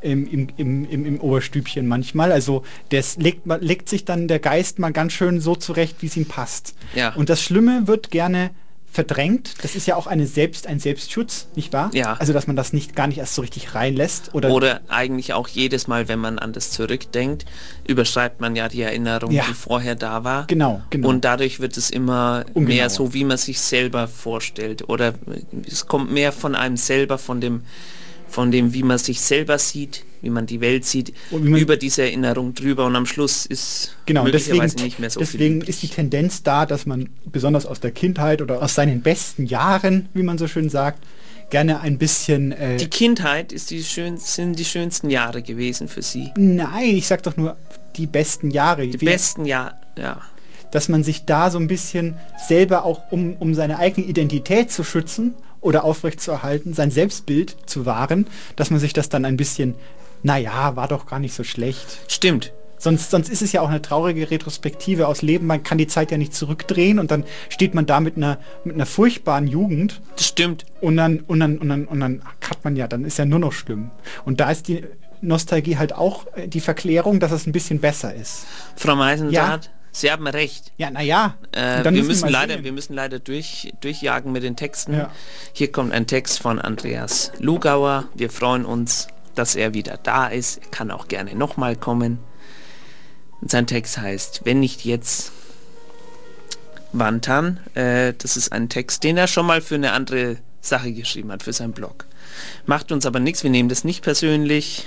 im Oberstübchen manchmal. Also das legt sich dann der Geist mal ganz schön so zurecht, wie es ihm passt. Ja. Und das Schlimme wird gerne verdrängt. Das ist ja auch ein Selbstschutz, nicht wahr? Ja. Also, dass man das gar nicht erst so richtig reinlässt. Oder eigentlich auch jedes Mal, wenn man an das zurückdenkt, überschreibt man ja die Erinnerung, die vorher da war. Genau. Und dadurch wird es immer mehr so, wie man sich selber vorstellt. Oder es kommt mehr von einem selber, von dem, wie man sich selber sieht, wie man die Welt sieht, über diese Erinnerung drüber und am Schluss ist möglicherweise nicht mehr so viel. Deswegen ist die Tendenz da, dass man besonders aus der Kindheit oder aus seinen besten Jahren, wie man so schön sagt, gerne ein bisschen... die Kindheit sind die schönsten Jahre gewesen für Sie? Nein, ich sag doch nur die besten Jahre. Die besten Jahre, ja. Dass man sich da so ein bisschen selber auch, um seine eigene Identität zu schützen oder aufrechtzuerhalten, sein Selbstbild zu wahren, dass man sich das dann ein bisschen, war doch gar nicht so schlecht. Stimmt. Sonst ist es ja auch eine traurige Retrospektive aus Leben. Man kann die Zeit ja nicht zurückdrehen und dann steht man da mit einer furchtbaren Jugend. Das stimmt. Und dann hat man dann ist ja nur noch schlimm. Und da ist die Nostalgie halt auch die Verklärung, dass es ein bisschen besser ist. Frau Meisendrath, Sie haben recht. Ja, wir müssen leider durchjagen mit den Texten. Ja. Hier kommt ein Text von Andreas Lugauer. Wir freuen uns, dass er wieder da ist. Er kann auch gerne nochmal kommen. Und sein Text heißt, wenn nicht jetzt, wann dann? Das ist ein Text, den er schon mal für eine andere Sache geschrieben hat, für seinen Blog. Macht uns aber nichts, wir nehmen das nicht persönlich.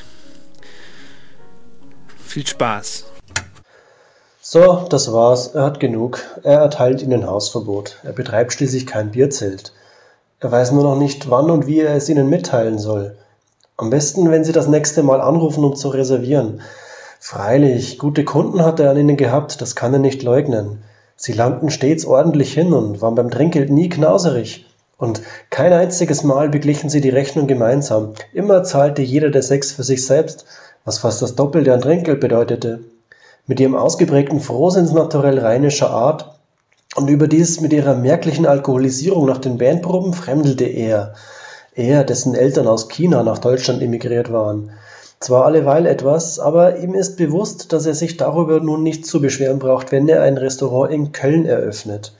Viel Spaß. So, das war's. Er hat genug. Er erteilt Ihnen Hausverbot. Er betreibt schließlich kein Bierzelt. Er weiß nur noch nicht, wann und wie er es Ihnen mitteilen soll. Am besten, wenn Sie das nächste Mal anrufen, um zu reservieren. Freilich, gute Kunden hat er an Ihnen gehabt, das kann er nicht leugnen. Sie langten stets ordentlich hin und waren beim Trinkgeld nie knauserig. Und kein einziges Mal beglichen sie die Rechnung gemeinsam. Immer zahlte jeder der 6 für sich selbst, was fast das Doppelte an Trinkgeld bedeutete. Mit ihrem ausgeprägten Frohsinnsnaturell rheinischer Art und überdies mit ihrer merklichen Alkoholisierung nach den Bandproben fremdelte er, dessen Eltern aus China nach Deutschland emigriert waren. Zwar alleweil etwas, aber ihm ist bewusst, dass er sich darüber nun nicht zu beschweren braucht, wenn er ein Restaurant in Köln eröffnet.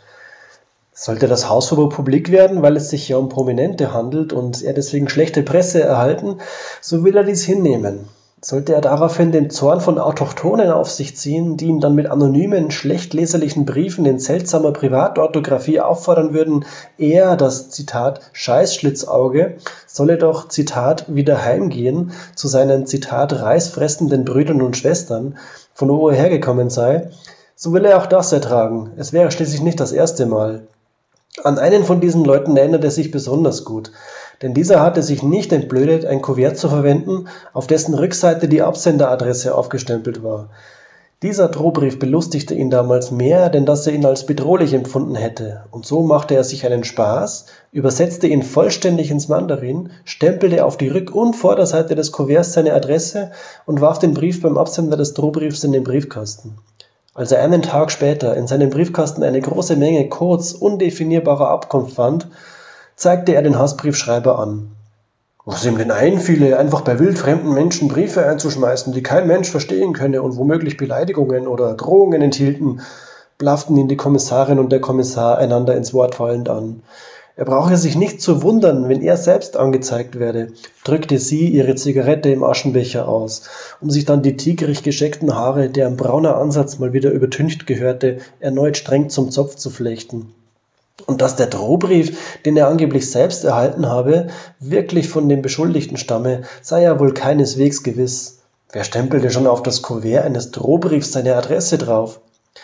Sollte das Hausverbot publik werden, weil es sich ja um Prominente handelt und er deswegen schlechte Presse erhalten, so will er dies hinnehmen. Sollte er daraufhin den Zorn von Autochtonen auf sich ziehen, die ihn dann mit anonymen, schlecht leserlichen Briefen in seltsamer Privatorthographie auffordern würden, er, das, Zitat, Scheißschlitzauge, solle doch, Zitat, wieder heimgehen zu seinen, Zitat, reisfressenden Brüdern und Schwestern, von wo er hergekommen sei, so will er auch das ertragen. Es wäre schließlich nicht das erste Mal. An einen von diesen Leuten erinnert er sich besonders gut. Denn dieser hatte sich nicht entblödet, ein Kuvert zu verwenden, auf dessen Rückseite die Absenderadresse aufgestempelt war. Dieser Drohbrief belustigte ihn damals mehr, denn dass er ihn als bedrohlich empfunden hätte. Und so machte er sich einen Spaß, übersetzte ihn vollständig ins Mandarin, stempelte auf die Rück- und Vorderseite des Kuverts seine Adresse und warf den Brief beim Absender des Drohbriefs in den Briefkasten. Als er einen Tag später in seinem Briefkasten eine große Menge Codes undefinierbarer Abkunft fand, zeigte er den Hassbriefschreiber an. Was ihm denn einfiele, einfach bei wildfremden Menschen Briefe einzuschmeißen, die kein Mensch verstehen könne und womöglich Beleidigungen oder Drohungen enthielten, blafften ihn die Kommissarin und der Kommissar einander ins Wort fallend an. Er brauche sich nicht zu wundern, wenn er selbst angezeigt werde, drückte sie ihre Zigarette im Aschenbecher aus, um sich dann die tigrig gescheckten Haare, deren brauner Ansatz mal wieder übertüncht gehörte, erneut streng zum Zopf zu flechten. Und dass der Drohbrief, den er angeblich selbst erhalten habe, wirklich von dem Beschuldigten stamme, sei ja wohl keineswegs gewiss. Wer stempelte schon auf das Kuvert eines Drohbriefs seine Adresse drauf?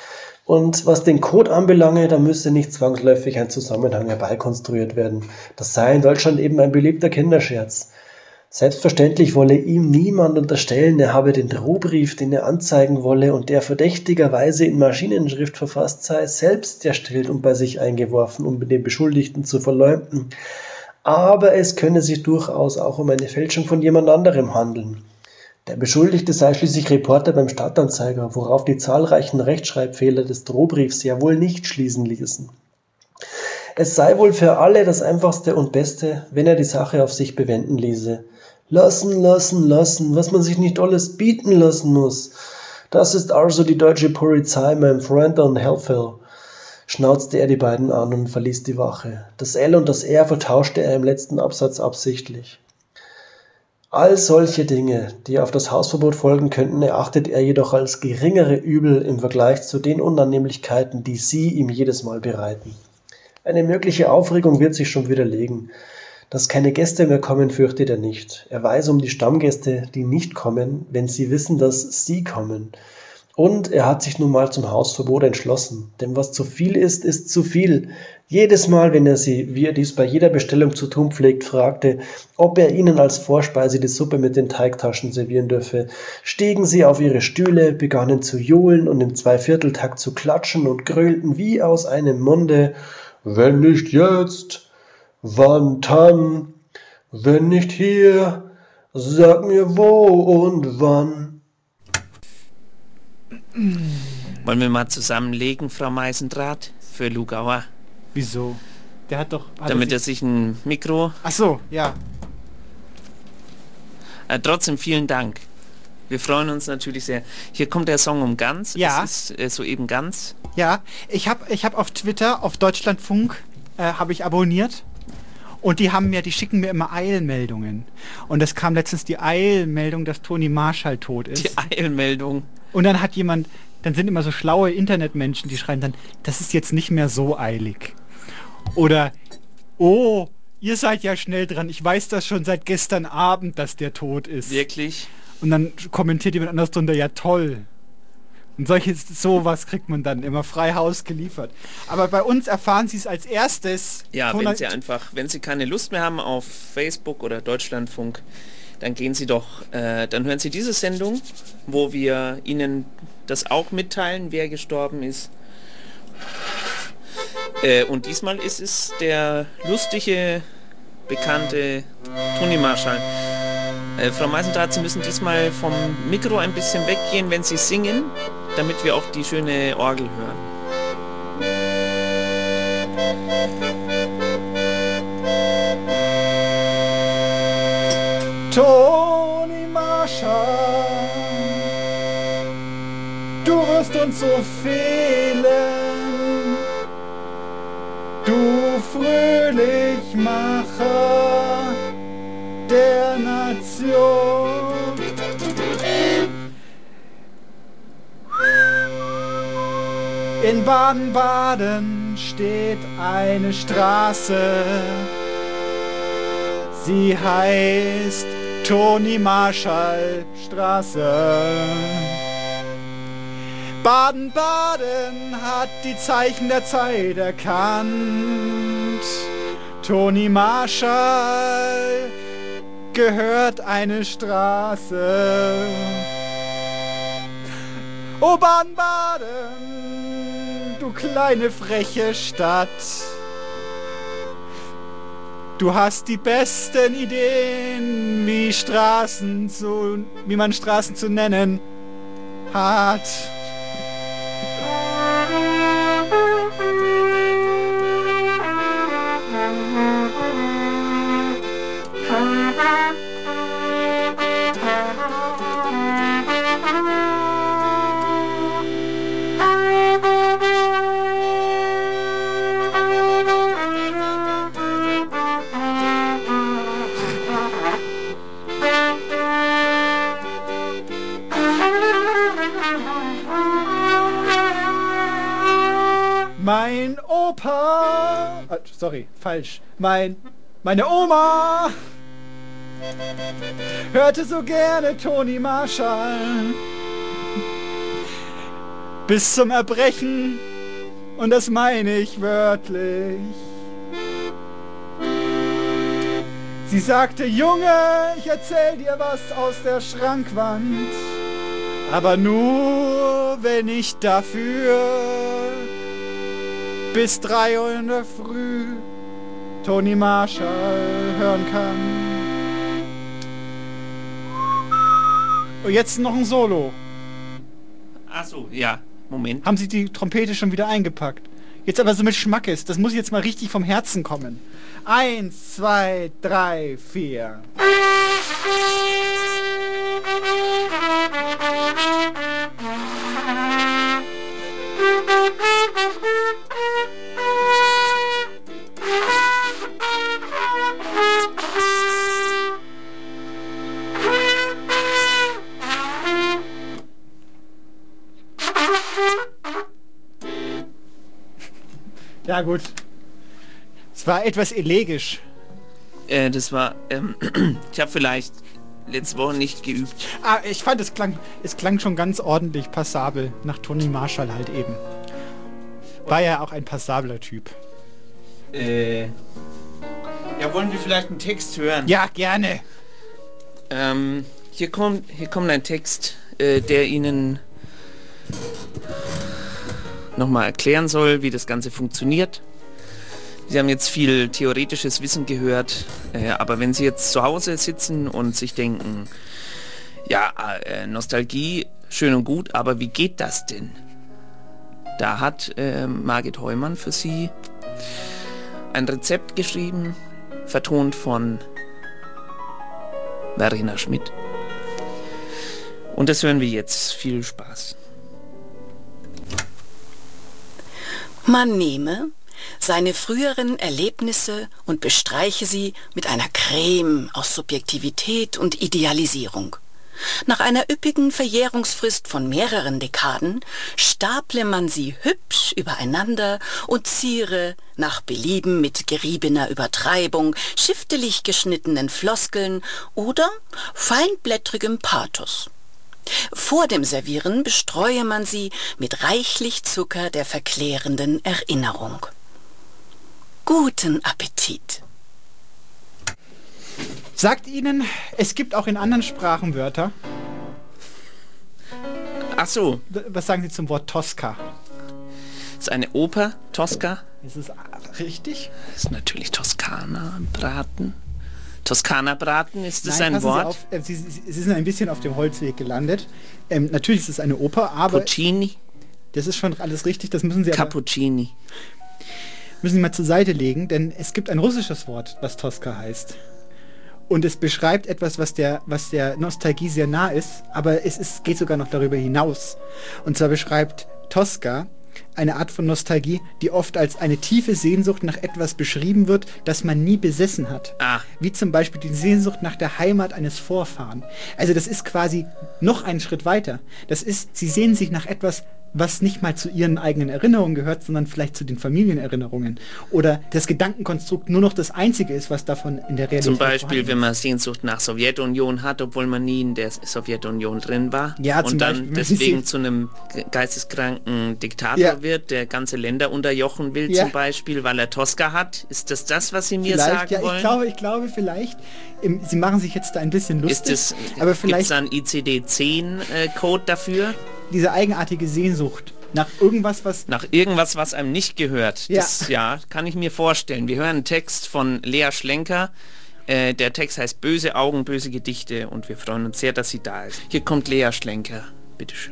Und was den Code anbelange, da müsse nicht zwangsläufig ein Zusammenhang herbeikonstruiert werden. Das sei in Deutschland eben ein beliebter Kinderscherz. Selbstverständlich wolle ihm niemand unterstellen, er habe den Drohbrief, den er anzeigen wolle und der verdächtigerweise in Maschinenschrift verfasst sei, selbst erstellt und bei sich eingeworfen, um den Beschuldigten zu verleumden. Aber es könne sich durchaus auch um eine Fälschung von jemand anderem handeln. Der Beschuldigte sei schließlich Reporter beim Stadtanzeiger, worauf die zahlreichen Rechtschreibfehler des Drohbriefs ja wohl nicht schließen ließen. Es sei wohl für alle das Einfachste und Beste, wenn er die Sache auf sich bewenden ließe. Lassen, was man sich nicht alles bieten lassen muss. Das ist also die deutsche Polizei, mein Freund und Helfer, schnauzte er die beiden an und verließ die Wache. Das L und das R vertauschte er im letzten Absatz absichtlich. All solche Dinge, die auf das Hausverbot folgen könnten, erachtet er jedoch als geringere Übel im Vergleich zu den Unannehmlichkeiten, die sie ihm jedes Mal bereiten. Eine mögliche Aufregung wird sich schon widerlegen. Dass keine Gäste mehr kommen, fürchtet er nicht. Er weiß um die Stammgäste, die nicht kommen, wenn sie wissen, dass sie kommen. Und er hat sich nun mal zum Hausverbot entschlossen. Denn was zu viel ist, ist zu viel. Jedes Mal, wenn er sie, wie er dies bei jeder Bestellung zu tun pflegt, fragte, ob er ihnen als Vorspeise die Suppe mit den Teigtaschen servieren dürfe, stiegen sie auf ihre Stühle, begannen zu johlen und im Zweivierteltakt zu klatschen und grölten wie aus einem Munde: Wenn nicht jetzt, wann dann? Wenn nicht hier, sag mir wo und wann. Wollen wir mal zusammenlegen, Frau Meisendrath, für Lugauer? Wieso? Der hat doch... Damit er sich ein Mikro... Ach so, ja. Trotzdem vielen Dank. Wir freuen uns natürlich sehr. Hier kommt der Song um Ganz. Ja. Es ist soeben Ganz. Ja, ich hab auf Twitter, auf Deutschlandfunk, habe ich abonniert. Und die schicken mir immer Eilmeldungen. Und es kam letztens die Eilmeldung, dass Toni Marshall tot ist. Die Eilmeldung. Und dann dann sind immer so schlaue Internetmenschen, die schreiben dann, das ist jetzt nicht mehr so eilig. Oder, oh, ihr seid ja schnell dran, ich weiß das schon seit gestern Abend, dass der tot ist. Wirklich? Und dann kommentiert jemand anders drunter, ja toll. Und sowas kriegt man dann immer frei Haus geliefert. Aber bei uns erfahren sie es als erstes. Ja, wenn sie keine Lust mehr haben auf Facebook oder Deutschlandfunk, dann gehen sie doch, dann hören sie diese Sendung, wo wir ihnen das auch mitteilen, wer gestorben ist. Und diesmal ist es der lustige, bekannte Toni Marshall. Frau Meisendrath, Sie müssen diesmal vom Mikro ein bisschen weggehen, wenn Sie singen, damit wir auch die schöne Orgel hören. Toni Marshall, du wirst uns so fehlen, du Fröhlichmacher der Nation. In Baden-Baden steht eine Straße, sie heißt Toni Marshall Straße. Baden-Baden hat die Zeichen der Zeit erkannt. Toni Marshall gehört eine Straße. Oh Baden-Baden, du kleine freche Stadt. Du hast die besten Ideen, wie man Straßen zu nennen hat. Mein Opa... sorry, falsch. Meine Oma hörte so gerne Toni Marshall bis zum Erbrechen, und das meine ich wörtlich. Sie sagte, Junge, ich erzähl dir was aus der Schrankwand, aber nur, wenn ich dafür bis 3 Uhr in der Früh Toni Marshall hören kann. Und jetzt noch ein Solo. Ach so, ja, Moment. Haben Sie die Trompete schon wieder eingepackt? Jetzt aber so mit Schmackes, das muss jetzt mal richtig vom Herzen kommen. 1, 2, 3, 4. Ja gut. Es war etwas elegisch. Das war, ich habe vielleicht letzte Woche nicht geübt. Ich fand, es klang schon ganz ordentlich passabel, nach Toni Marshall halt eben. War ja auch ein passabler Typ. Ja, wollen wir vielleicht einen Text hören? Ja, gerne. Hier kommt ein Text, der Ihnen nochmal erklären soll, wie das Ganze funktioniert. Sie haben jetzt viel theoretisches Wissen gehört, aber wenn Sie jetzt zu Hause sitzen und sich denken, ja, Nostalgie, schön und gut, aber wie geht das denn? Da hat Margit Heumann für Sie ein Rezept geschrieben, vertont von Verena Schmidt. Und das hören wir jetzt. Viel Spaß. Man nehme seine früheren Erlebnisse und bestreiche sie mit einer Creme aus Subjektivität und Idealisierung. Nach einer üppigen Verjährungsfrist von mehreren Dekaden staple man sie hübsch übereinander und ziere nach Belieben mit geriebener Übertreibung, schiftelig geschnittenen Floskeln oder feinblättrigem Pathos. Vor dem Servieren bestreue man sie mit reichlich Zucker der verklärenden Erinnerung. Guten Appetit! Sagt Ihnen, es gibt auch in anderen Sprachen Wörter? Ach so. Was sagen Sie zum Wort Tosca? Ist eine Oper, Tosca? Ist es richtig? Das ist natürlich Toskana-Braten. Toskana-Braten, ist das ein Wort? Sie sind ein bisschen auf dem Holzweg gelandet. Natürlich ist es eine Oper, aber... Puccini? Das ist schon alles richtig, das müssen Sie Cappuccini. Müssen Sie mal zur Seite legen, denn es gibt ein russisches Wort, was Tosca heißt. Und es beschreibt etwas, was der Nostalgie sehr nah ist, aber geht sogar noch darüber hinaus. Und zwar beschreibt Tosca eine Art von Nostalgie, die oft als eine tiefe Sehnsucht nach etwas beschrieben wird, das man nie besessen hat. Wie zum Beispiel die Sehnsucht nach der Heimat eines Vorfahren. Also das ist quasi noch einen Schritt weiter. Sie sehnen sich nach etwas, was nicht mal zu ihren eigenen Erinnerungen gehört, sondern vielleicht zu den Familienerinnerungen. Oder das Gedankenkonstrukt nur noch das Einzige ist, was davon in der Realität zum Beispiel, wenn man Sehnsucht nach Sowjetunion hat, obwohl man nie in der Sowjetunion drin war. Ja, und dann deswegen zu einem geisteskranken Diktator wird, der ganze Länder unterjochen will, zum Beispiel, weil er Tosca hat. Ist das, was Sie mir sagen wollen? Ich glaube vielleicht, Sie machen sich jetzt da ein bisschen lustig. Aber vielleicht gibt es einen ICD-10-Code dafür? Diese eigenartige Sehnsucht nach irgendwas, was einem nicht gehört. Das kann ich mir vorstellen. Wir hören einen Text von Lea Schlenker. Der Text heißt Böse Augen, böse Gedichte und wir freuen uns sehr, dass sie da ist. Hier kommt Lea Schlenker. Bitteschön.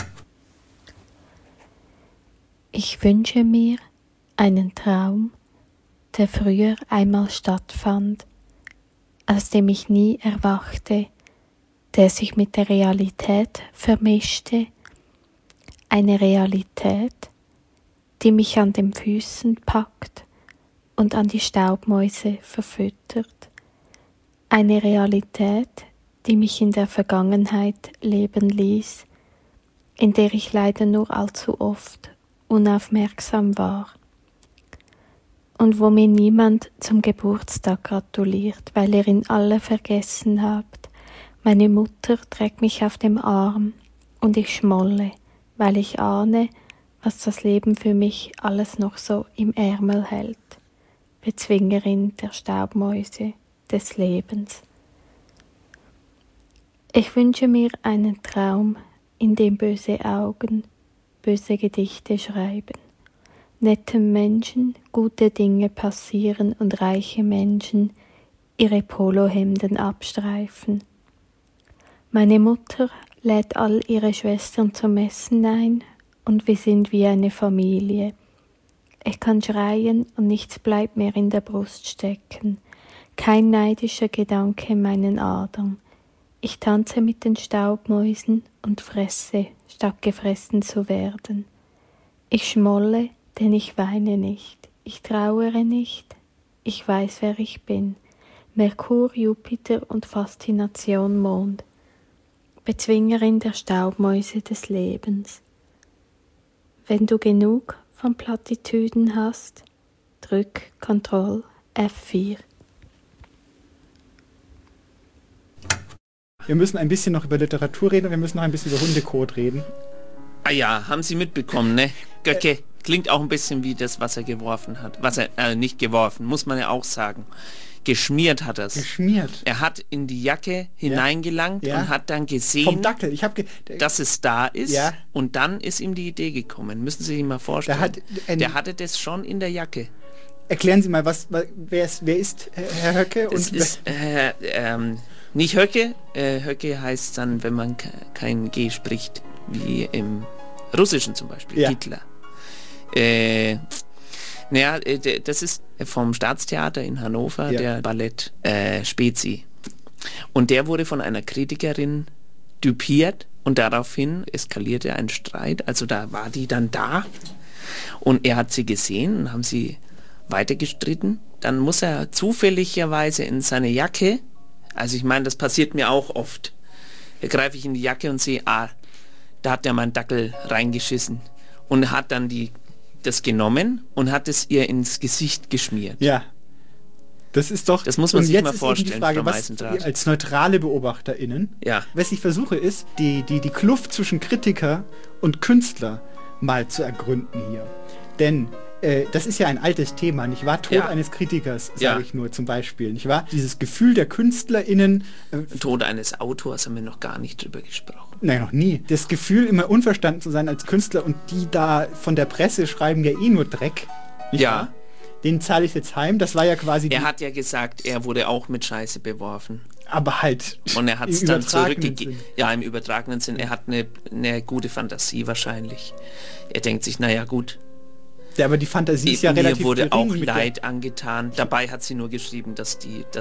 Ich wünsche mir einen Traum, der früher einmal stattfand, aus dem ich nie erwachte, der sich mit der Realität vermischte. Eine Realität, die mich an den Füßen packt und an die Staubmäuse verfüttert. Eine Realität, die mich in der Vergangenheit leben ließ, in der ich leider nur allzu oft unaufmerksam war. Und wo mir niemand zum Geburtstag gratuliert, weil ihr ihn alle vergessen habt. Meine Mutter trägt mich auf dem Arm und ich schmolle, weil ich ahne, was das Leben für mich alles noch so im Ärmel hält. Bezwingerin der Staubmäuse des Lebens. Ich wünsche mir einen Traum, in dem böse Augen böse Gedichte schreiben, netten Menschen gute Dinge passieren und reiche Menschen ihre Polohemden abstreifen. Meine Mutter lädt all ihre Schwestern zum Essen ein und wir sind wie eine Familie. Ich kann schreien und nichts bleibt mehr in der Brust stecken. Kein neidischer Gedanke in meinen Adern. Ich tanze mit den Staubmäusen und fresse, statt gefressen zu werden. Ich schmolle, denn ich weine nicht. Ich trauere nicht. Ich weiß, wer ich bin. Merkur, Jupiter und Faszination Mond. Bezwingerin der Staubmäuse des Lebens. Wenn du genug von Plattitüden hast, drück Ctrl F4. Wir müssen ein bisschen noch über Literatur reden und wir müssen noch ein bisschen über Hundekot reden. Ah ja, haben Sie mitbekommen, ne? Göcke. Klingt auch ein bisschen wie das, was er geworfen hat. Was er nicht geworfen, muss man ja auch sagen. Geschmiert hat er es. Geschmiert. Er hat in die Jacke hineingelangt und hat dann gesehen, vom Dackel. Dass es da ist. Und dann ist ihm die Idee gekommen. Müssen Sie sich mal vorstellen. Der hatte das schon in der Jacke. Erklären Sie mal, wer ist Herr Höcke? Das ist nicht Höcke. Höcke heißt dann, wenn man kein G spricht, wie im Russischen zum Beispiel, Hitler. Das ist vom Staatstheater in Hannover, der Ballett Spezi. Und der wurde von einer Kritikerin düpiert und daraufhin eskalierte ein Streit. Also da war die dann da und er hat sie gesehen und haben sie weiter gestritten. Dann muss er zufälligerweise in seine Jacke, also ich meine, das passiert mir auch oft, da greife ich in die Jacke und sehe, da hat der mein Dackel reingeschissen und hat dann das genommen und hat es ihr ins Gesicht geschmiert. Ja. Das ist doch... Das muss man sich mal vorstellen, die Frage, was als neutrale BeobachterInnen, was ich versuche, ist, die Kluft zwischen Kritiker und Künstler mal zu ergründen hier. Denn das ist ja ein altes Thema, nicht wahr? Tod eines Kritikers, sage ich nur zum Beispiel, nicht wahr? Dieses Gefühl der KünstlerInnen... Tod eines Autors haben wir noch gar nicht drüber gesprochen. Nein, noch nie. Das Gefühl, immer unverstanden zu sein als Künstler und die da von der Presse schreiben ja eh nur Dreck. nicht wahr? Den zahle ich jetzt heim. Das war ja quasi... Er hat ja gesagt, er wurde auch mit Scheiße beworfen. Aber halt... Und er hat es dann zurückgegeben. Ja, im übertragenen Sinn. Er hat eine gute Fantasie wahrscheinlich. Er denkt sich, naja gut. Ja, aber die Fantasie ist ja relativ Mir wurde gering auch Leid angetan. Dabei hat sie nur geschrieben, dass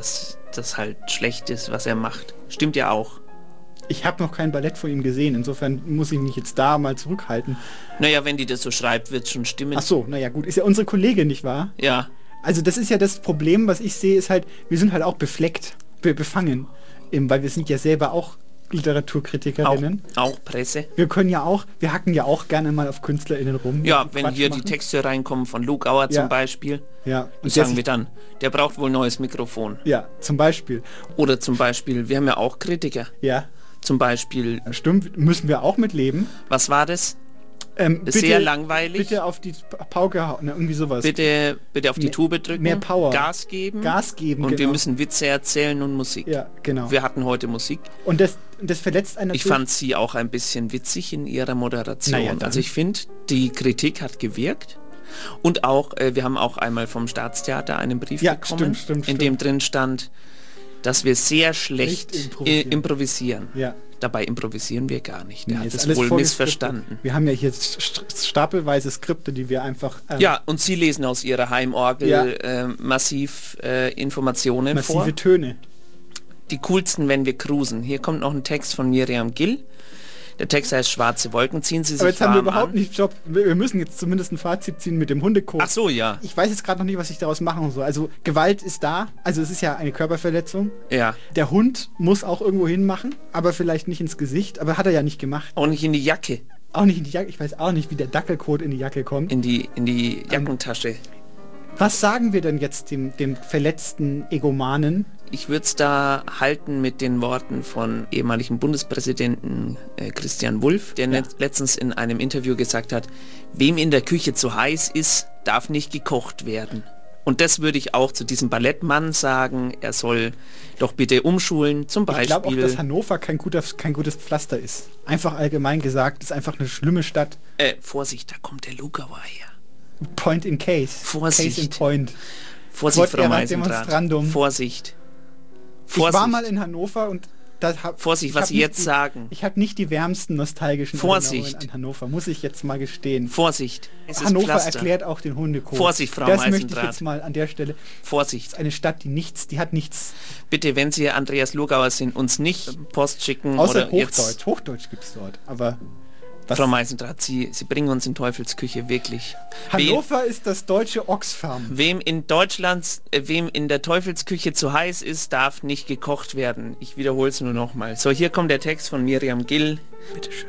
das halt schlecht ist, was er macht. Stimmt ja auch. Ich habe noch kein Ballett von ihm gesehen, insofern muss ich mich jetzt da mal zurückhalten. Naja, wenn die das so schreibt, wird es schon stimmen. Ach so, naja gut, ist ja unsere Kollegin, nicht wahr? Ja. Also das ist ja das Problem, was ich sehe, ist halt, wir sind halt auch befleckt, befangen, weil wir sind ja selber auch Literaturkritikerinnen. Auch Presse. Wir hacken ja auch gerne mal auf KünstlerInnen rum. Ja, wenn hier die Texte reinkommen von Lugauer zum Beispiel, und sagen wir dann, der braucht wohl ein neues Mikrofon. Ja, zum Beispiel. Oder zum Beispiel, wir haben ja auch Kritiker. Ja. Zum Beispiel. Stimmt, müssen wir auch mitleben. Was war das? Bitte, sehr langweilig. Bitte auf die Pauke hauen, irgendwie sowas. Bitte auf die Tube drücken. Mehr Power. Gas geben. Und wir müssen Witze erzählen und Musik. Ja, genau. Wir hatten heute Musik. Und das verletzt einen. Ich fand sie auch ein bisschen witzig in ihrer Moderation. Naja, also ich finde, die Kritik hat gewirkt. Und auch, wir haben auch einmal vom Staatstheater einen Brief bekommen, in dem drin stand, dass wir sehr schlecht improvisieren. Ja. Dabei improvisieren wir gar nicht. Der hat es wohl missverstanden. Wir haben ja hier stapelweise Skripte, die wir einfach... ja, und Sie lesen aus Ihrer Heimorgel massiv Informationen vor. Massive Töne. Die coolsten, wenn wir cruisen. Hier kommt noch ein Text von Miriam Gill. Der Text heißt Schwarze Wolken, ziehen Sie sich warm an. Aber jetzt haben wir überhaupt nicht Job. Wir müssen jetzt zumindest ein Fazit ziehen mit dem Hundekot. Ach so, ja. Ich weiß jetzt gerade noch nicht, was ich daraus machen soll. Also Gewalt ist da. Also es ist ja eine Körperverletzung. Ja. Der Hund muss auch irgendwo hinmachen, aber vielleicht nicht ins Gesicht. Aber hat er ja nicht gemacht. Auch nicht in die Jacke. Auch nicht in die Jacke. Ich weiß auch nicht, wie der Dackelkot in die Jacke kommt. In die Jackentasche. Was sagen wir denn jetzt dem verletzten Egomanen? Ich würde es da halten mit den Worten von ehemaligen Bundespräsidenten Christian Wulff, der letztens in einem Interview gesagt hat, wem in der Küche zu heiß ist, darf nicht gekocht werden. Und das würde ich auch zu diesem Ballettmann sagen, er soll doch bitte umschulen, zum Beispiel. Ich glaube auch, dass Hannover kein gutes Pflaster ist. Einfach allgemein gesagt, ist einfach eine schlimme Stadt. Vorsicht, da kommt der Lugauer her. Point in case. Vorsicht. Case in point. Vorsicht, Frau Meisendrath. Vorsicht. Ich war mal in Hannover und Vorsicht, was Sie jetzt sagen. Ich habe nicht die wärmsten nostalgischen Erinnerungen an Hannover, muss ich jetzt mal gestehen. Vorsicht. Hannover erklärt auch den Hundekot. Vorsicht, Frau Meisendrath. Das möchte ich jetzt mal an der Stelle. Vorsicht. Das ist eine Stadt, die hat nichts. Bitte, wenn Sie Andreas Lugauer sind, uns nicht Post schicken. Außer oder Hochdeutsch. Jetzt. Hochdeutsch gibt es dort, aber... Frau Meisendrath, Sie bringen uns in Teufelsküche, wirklich. Hannover ist das deutsche Oxfam. Wem in der Teufelsküche zu heiß ist, darf nicht gekocht werden. Ich wiederhole es nur nochmal. So, hier kommt der Text von Miriam Gill. Bitteschön.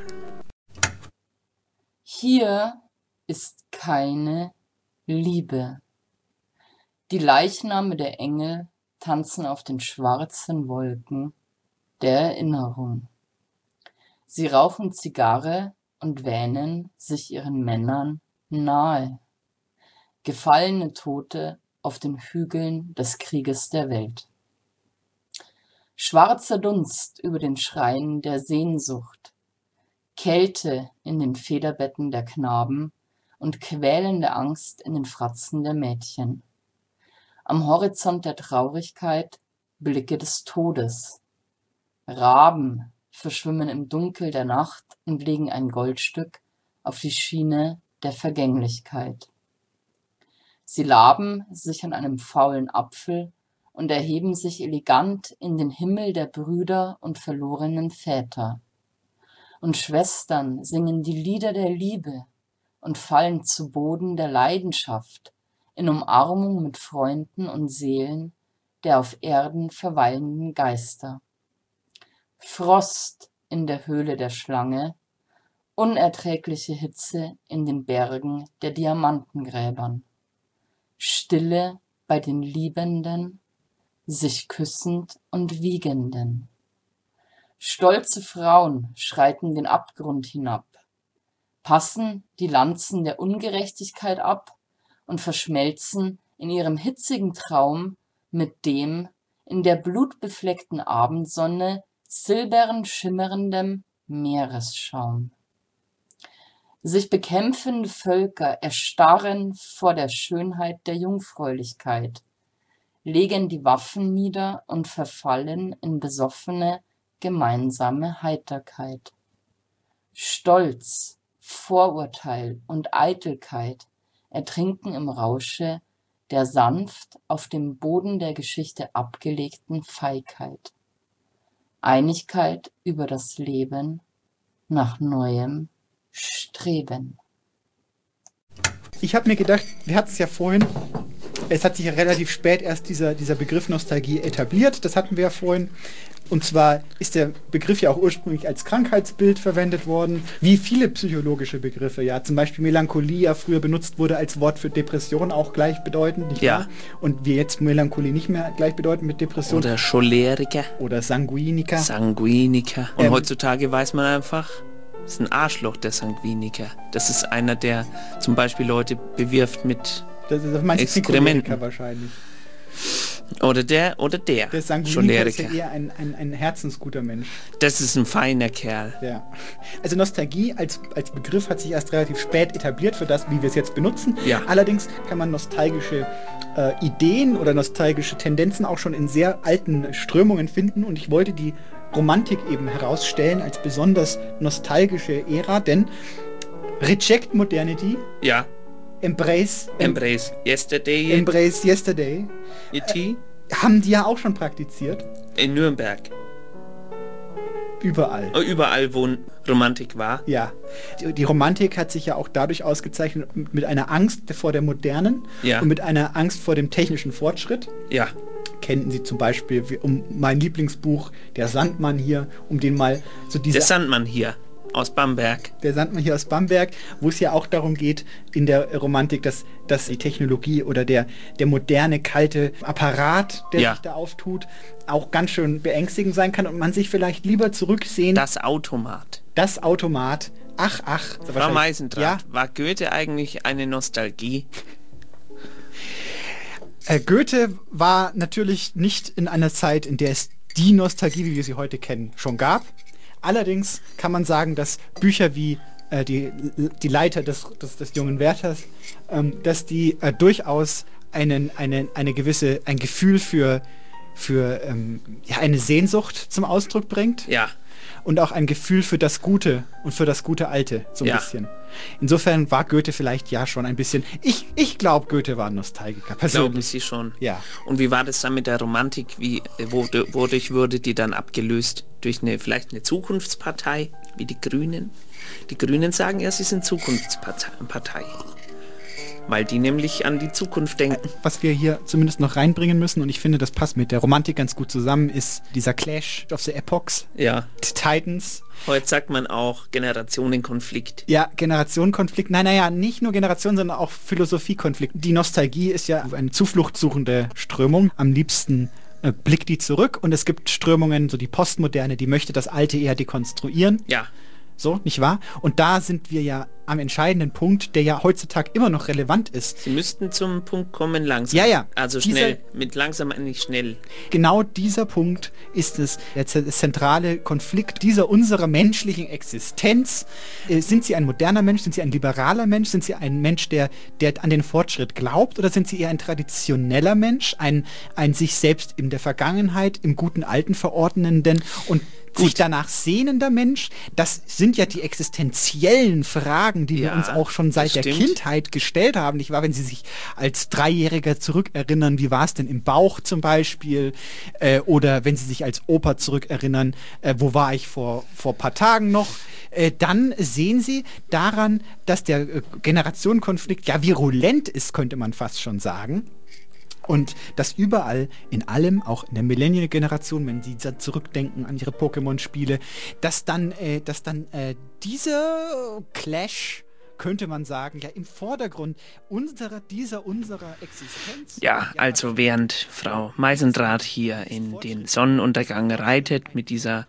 Hier ist keine Liebe. Die Leichname der Engel tanzen auf den schwarzen Wolken der Erinnerung. Sie rauchen Zigarre und wähnen sich ihren Männern nahe. Gefallene Tote auf den Hügeln des Krieges der Welt. Schwarzer Dunst über den Schreien der Sehnsucht, Kälte in den Federbetten der Knaben und quälende Angst in den Fratzen der Mädchen. Am Horizont der Traurigkeit Blicke des Todes. Raben verschwimmen im Dunkel der Nacht und legen ein Goldstück auf die Schiene der Vergänglichkeit. Sie laben sich an einem faulen Apfel und erheben sich elegant in den Himmel der Brüder und verlorenen Väter. Und Schwestern singen die Lieder der Liebe und fallen zu Boden der Leidenschaft in Umarmung mit Freunden und Seelen der auf Erden verweilenden Geister. Frost in der Höhle der Schlange, unerträgliche Hitze in den Bergen der Diamantengräbern, Stille bei den Liebenden, sich küssend und wiegenden. Stolze Frauen schreiten den Abgrund hinab, passen die Lanzen der Ungerechtigkeit ab und verschmelzen in ihrem hitzigen Traum mit dem in der blutbefleckten Abendsonne silbern schimmerndem Meeresschaum. Sich bekämpfende Völker erstarren vor der Schönheit der Jungfräulichkeit, legen die Waffen nieder und verfallen in besoffene gemeinsame Heiterkeit. Stolz, Vorurteil und Eitelkeit ertrinken im Rausche der sanft auf dem Boden der Geschichte abgelegten Feigheit. Einigkeit über das Leben nach neuem Streben. Ich habe mir gedacht, wir hatten es ja vorhin, es hat sich ja relativ spät erst dieser Begriff Nostalgie etabliert, das hatten wir ja vorhin. Und zwar ist der Begriff ja auch ursprünglich als Krankheitsbild verwendet worden, wie viele psychologische Begriffe, ja, zum Beispiel Melancholie ja früher benutzt wurde als Wort für Depression, auch gleichbedeutend, nicht wahr? Und wir jetzt Melancholie nicht mehr gleichbedeutend mit Depression. Oder Choleriker. Oder Sanguiniker. Sanguiniker. Und heutzutage weiß man einfach, das ist ein Arschloch, der Sanguiniker. Das ist einer, der zum Beispiel Leute bewirft mit Exkrementen. Wahrscheinlich. Oder der Sanguiniker ist ja eher ein herzensguter Mensch. Das ist ein feiner Kerl. Ja. Also Nostalgie als Begriff hat sich erst relativ spät etabliert für das, wie wir es jetzt benutzen. Ja. Allerdings kann man nostalgische Ideen oder nostalgische Tendenzen auch schon in sehr alten Strömungen finden. Und ich wollte die Romantik eben herausstellen als besonders nostalgische Ära, denn Reject Modernity. Ja. Embrace Yesterday. E.T. Haben die ja auch schon praktiziert. In Nürnberg. Überall. Überall, wo Romantik war. Ja. Die Romantik hat sich ja auch dadurch ausgezeichnet, mit einer Angst vor der Modernen und mit einer Angst vor dem technischen Fortschritt. Ja. Kennen Sie zum Beispiel um mein Lieblingsbuch, Der Sandmann hier, um den mal so diese... Der Sandmann hier. Aus Bamberg. Der Sandmann hier aus Bamberg, wo es ja auch darum geht, in der Romantik, dass die Technologie oder der moderne, kalte Apparat, der sich da auftut, auch ganz schön beängstigend sein kann und man sich vielleicht lieber zurücksehen... Das Automat. Ach. Frau Meisendrath, war Goethe eigentlich eine Nostalgie? Goethe war natürlich nicht in einer Zeit, in der es die Nostalgie, wie wir sie heute kennen, schon gab. Allerdings kann man sagen, dass Bücher wie die Leiter des jungen Werthers, dass die durchaus ein Gefühl für eine Sehnsucht zum Ausdruck bringt. Ja. Und auch ein Gefühl für das Gute und für das gute Alte, so ein bisschen. Insofern war Goethe vielleicht ja schon ein bisschen... Ich glaube, Goethe war ein Nostalgiker, persönlich. Glaube ich schon. Ja. Und wie war das dann mit der Romantik? Wodurch wurde die dann abgelöst? Durch vielleicht eine Zukunftspartei, wie die Grünen? Die Grünen sagen ja, sie sind Zukunftspartei. Weil die nämlich an die Zukunft denken. Was wir hier zumindest noch reinbringen müssen, und ich finde, das passt mit der Romantik ganz gut zusammen, ist dieser Clash of the Epochs. Ja. Titans. Heute sagt man auch Generationenkonflikt. Ja, Generationenkonflikt. Nein, nicht nur Generation, sondern auch Philosophiekonflikt. Die Nostalgie ist ja eine zufluchtsuchende Strömung. Am liebsten blickt die zurück und es gibt Strömungen, so die Postmoderne, die möchte das Alte eher dekonstruieren. Ja. So, nicht wahr? Und da sind wir ja am entscheidenden Punkt, der ja heutzutage immer noch relevant ist. Sie müssten zum Punkt kommen langsam. Ja. Also schnell. Mit langsam eigentlich schnell. Genau dieser Punkt ist es, der zentrale Konflikt dieser unserer menschlichen Existenz. Sind Sie ein moderner Mensch? Sind Sie ein liberaler Mensch? Sind Sie ein Mensch, der an den Fortschritt glaubt? Oder sind Sie eher ein traditioneller Mensch? Ein sich selbst in der Vergangenheit, im guten Alten verordnenden und sich danach sehnender Mensch? Das sind ja die existenziellen Fragen, die wir uns auch schon seit der Kindheit gestellt haben. Nicht wahr? Wenn Sie sich als Dreijähriger zurückerinnern, wie war es denn im Bauch zum Beispiel? Oder wenn Sie sich als Opa zurückerinnern, wo war ich vor ein paar Tagen noch? Dann sehen Sie daran, dass der Generationenkonflikt ja virulent ist, könnte man fast schon sagen. Und dass überall, in allem, auch in der Millennial-Generation, wenn sie zurückdenken an ihre Pokémon-Spiele, dass dann dieser Clash, könnte man sagen, ja im Vordergrund unserer Existenz... Ja, also während Frau Meisendrath hier in den Sonnenuntergang reitet mit dieser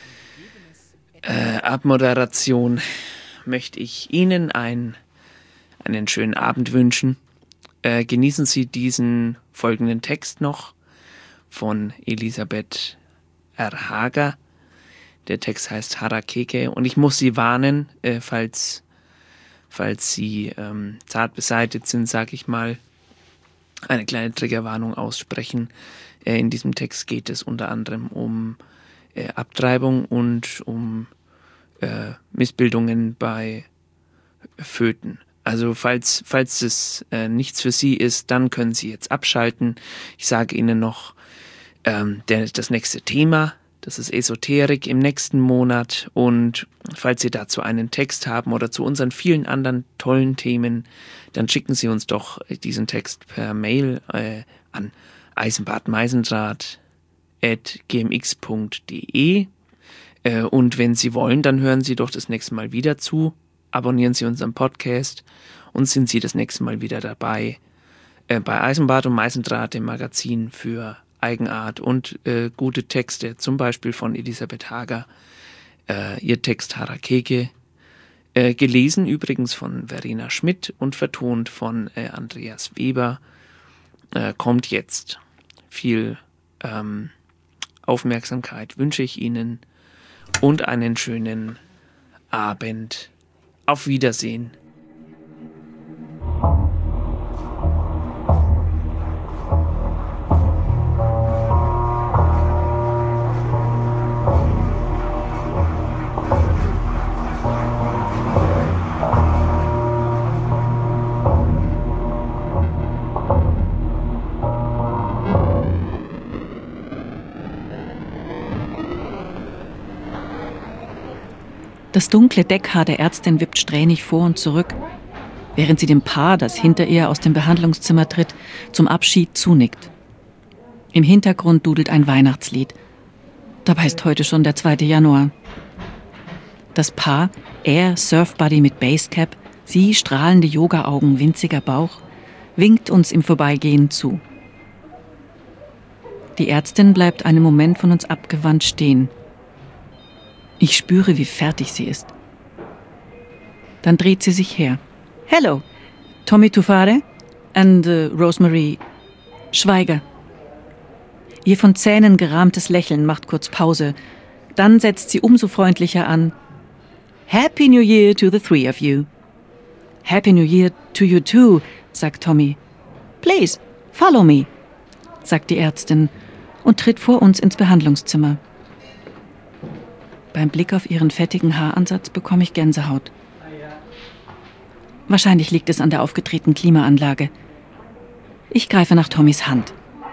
Abmoderation, möchte ich Ihnen einen schönen Abend wünschen. Genießen Sie diesen folgenden Text noch von Elisabeth R. Hager. Der Text heißt Harakeke und ich muss Sie warnen, falls falls Sie zart beseitigt sind, sage ich mal, eine kleine Triggerwarnung aussprechen. In diesem Text geht es unter anderem um Abtreibung und um Missbildungen bei Föten. Also falls es nichts für Sie ist, dann können Sie jetzt abschalten. Ich sage Ihnen noch das nächste Thema, das ist Esoterik im nächsten Monat. Und falls Sie dazu einen Text haben oder zu unseren vielen anderen tollen Themen, dann schicken Sie uns doch diesen Text per Mail an eisenbadmeisendraht@gmx.de. Und wenn Sie wollen, dann hören Sie doch das nächste Mal wieder zu. Abonnieren Sie unseren Podcast und sind Sie das nächste Mal wieder dabei bei Eisenbad und Meisendraht, dem Magazin für Eigenart und gute Texte, zum Beispiel von Elisabeth Hager, ihr Text Harakeke, gelesen übrigens von Verena Schmidt und vertont von Andreas Weber, kommt jetzt. Viel Aufmerksamkeit wünsche ich Ihnen und einen schönen Abend. Auf Wiedersehen. Das dunkle Deckhaar der Ärztin wippt strähnig vor und zurück, während sie dem Paar, das hinter ihr aus dem Behandlungszimmer tritt, zum Abschied zunickt. Im Hintergrund dudelt ein Weihnachtslied. Dabei ist heute schon der 2. Januar. Das Paar, er Surfbuddy mit Basecap, sie strahlende Yoga-Augen, winziger Bauch, winkt uns im Vorbeigehen zu. Die Ärztin bleibt einen Moment von uns abgewandt stehen. Ich spüre, wie fertig sie ist. Dann dreht sie sich her. Hello, Tommy Tufare and Rosemary Schweiger. Ihr von Zähnen gerahmtes Lächeln macht kurz Pause. Dann setzt sie umso freundlicher an. Happy New Year to the three of you. Happy New Year to you too, sagt Tommy. Please, follow me, sagt die Ärztin und tritt vor uns ins Behandlungszimmer. Beim Blick auf ihren fettigen Haaransatz bekomme ich Gänsehaut. Wahrscheinlich liegt es an der aufgedrehten Klimaanlage. Ich greife nach Tommys Hand.